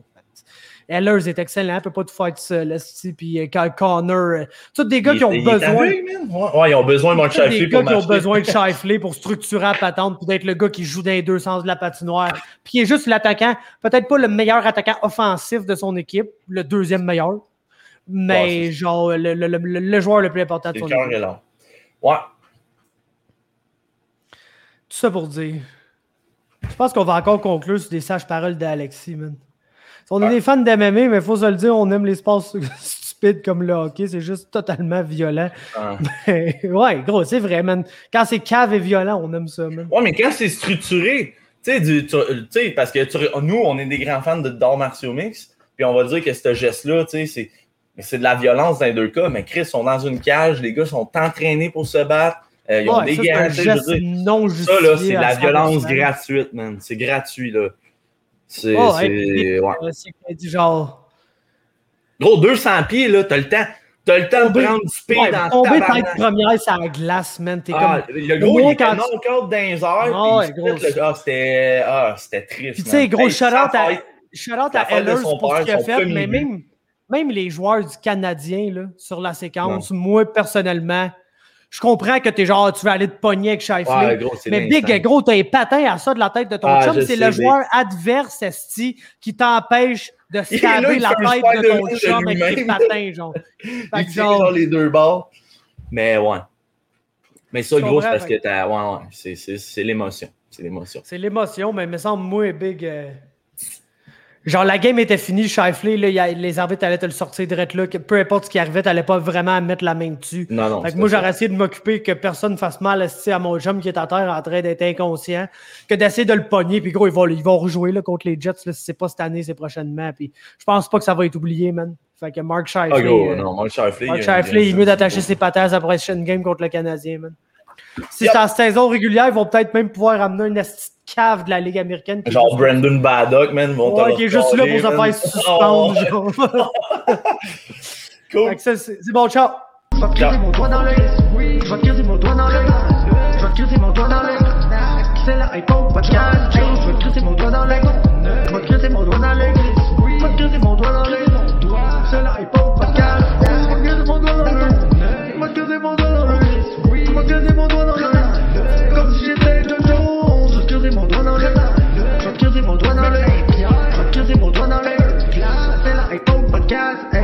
Ehlers est excellent, il peut pas tout faire tout seul, esti, puis euh, Connor, euh, tous des gars Il qui ont est- il est besoin... aveugle, man. Ouais, ouais, ils ont besoin de Mark Tous des Scheifele gars pour qui ont m'acheter. besoin de Scheifele pour structurer la patente, puis d'être le gars qui joue dans les deux sens de la patinoire, puis qui est juste l'attaquant, peut-être pas le meilleur attaquant offensif de son équipe, le deuxième meilleur, mais Ouais, c'est- genre le, le, le, le joueur le plus important de C'est son le cœur équipe. est long. Ouais. Tout ça pour dire. Je pense qu'on va encore conclure sur des sages paroles d'Alexis, man. On est Ouais. des fans d'M M A, mais il faut se le dire, on aime les sports stupides comme le hockey, c'est juste totalement violent. Ah. Ouais, gros, c'est vrai, man. Quand c'est cave et violent, on aime ça, man. Ouais, mais quand c'est structuré, tu sais, du- tu tu sais, parce que tu- nous, on est des grands fans de d'arts martiaux mix, puis on va dire que ce geste-là, tu sais, c'est, mais c'est de la violence dans les deux cas, mais Chris, ils sont dans une cage, les gars sont entraînés pour se battre, euh, ils ont Ouais, des ça, c'est un gants, tu sais, je veux geste dire, non ça, justifié. là, c'est de à la cent pour violence cent. gratuite, man. C'est gratuit, là. C'est, Oh, c'est, hey, ouais. euh, c'est qu'il dit genre. Gros, deux cents pieds, là, t'as le temps. T'as le temps de Tomber- prendre du speed Ouais, dans tomber ta tête première sur la glace, man. T'es Ah, comme. le gros, Moi, il était quand non code dans les heures. Ah, puis ouais, il gros. split le- Ah, c'était, ah, c'était triste. Puis tu sais, man. gros, Hey, shout-out sans à, faire- shout-out la à fête de Ehlers son pour ce père, qu'il a son fait, premier mais but. même, même les joueurs du Canadien, là, sur la séquence, moi, personnellement, je comprends que t'es genre, tu veux aller te pogner avec Scheifele. Ouais, gros, c'est Mais l'instinct. Big, gros, t'as un patin à ça de la tête de ton Ah, chum. je C'est sais, le Big. joueur adverse, esti, qui t'empêche de Il est là, stabber il la fait le tête Spider-Man de ton de chum avec tes lui-même. patins, genre. Fait Il que tire genre, dans les deux bords. Mais ouais. Mais ça, Je gros, c'est comprends, parce fait- que t'as. Ouais, ouais. C'est, c'est, c'est l'émotion. C'est l'émotion. c'est l'émotion, mais il me semble, moi, Big. euh, Genre, la game était finie, Scheifele, là, y a- les arbitres allaient te le sortir direct là. Que peu importe ce qui arrivait, t'allais pas vraiment mettre la main dessus. Non, non. Fait que c'est moi, pas j'aurais essayé de m'occuper que personne ne fasse mal esti, à mon chum qui est à terre en train d'être inconscient, que d'essayer de le pogner. Puis gros, ils vont, ils vont rejouer là, contre les Jets. Là, si c'est pas cette année, c'est prochainement. Puis je pense pas que ça va être oublié, man. Fait que Mark ça. Scheifele, Ah, gros, euh, non, Mark Scheifele. Mark il y a- Scheifele, il est mieux d'attacher il y ses patins à sa prochaine game contre le Canadien, man. Si Yep. c'est en saison régulière, ils vont peut-être même pouvoir amener une esti de cave de la Ligue américaine. qui a- est Genre juste- Brandon Baddock, man. Vont te Ouais, le qui est juste là recaler, pour se man. faire suspendre, Oh, genre. cool. Fait que ça, c'est c'est bon, ciao! Je vais te creuser mon doigt dans l'œil. Oui, je vais te creuser mon doigt dans l'œil. Je vais te creuser mon doigt dans l'œil. C'est la hypo podcast. Hey, je vais te creuser mon doigt dans l'œil. Je vais te creuser mon doigt dans l'œil. Oui, je vais te creuser mon doigt dans l'œil. C'est la hypo podcast. Je vais te creuser mon doigt dans l'œil. Je vais te creuser mon doigt dans l'œil. Oui, je vais te creuser mon doigt dans l'œil. Comme si j'étais de Jones. Je vais te creuser mon doigt dans l'œil. Je vais te creuser mon doigt dans l'œil. Je vais te creuser mon doigt dans l'œil. C'est la hypo podcast.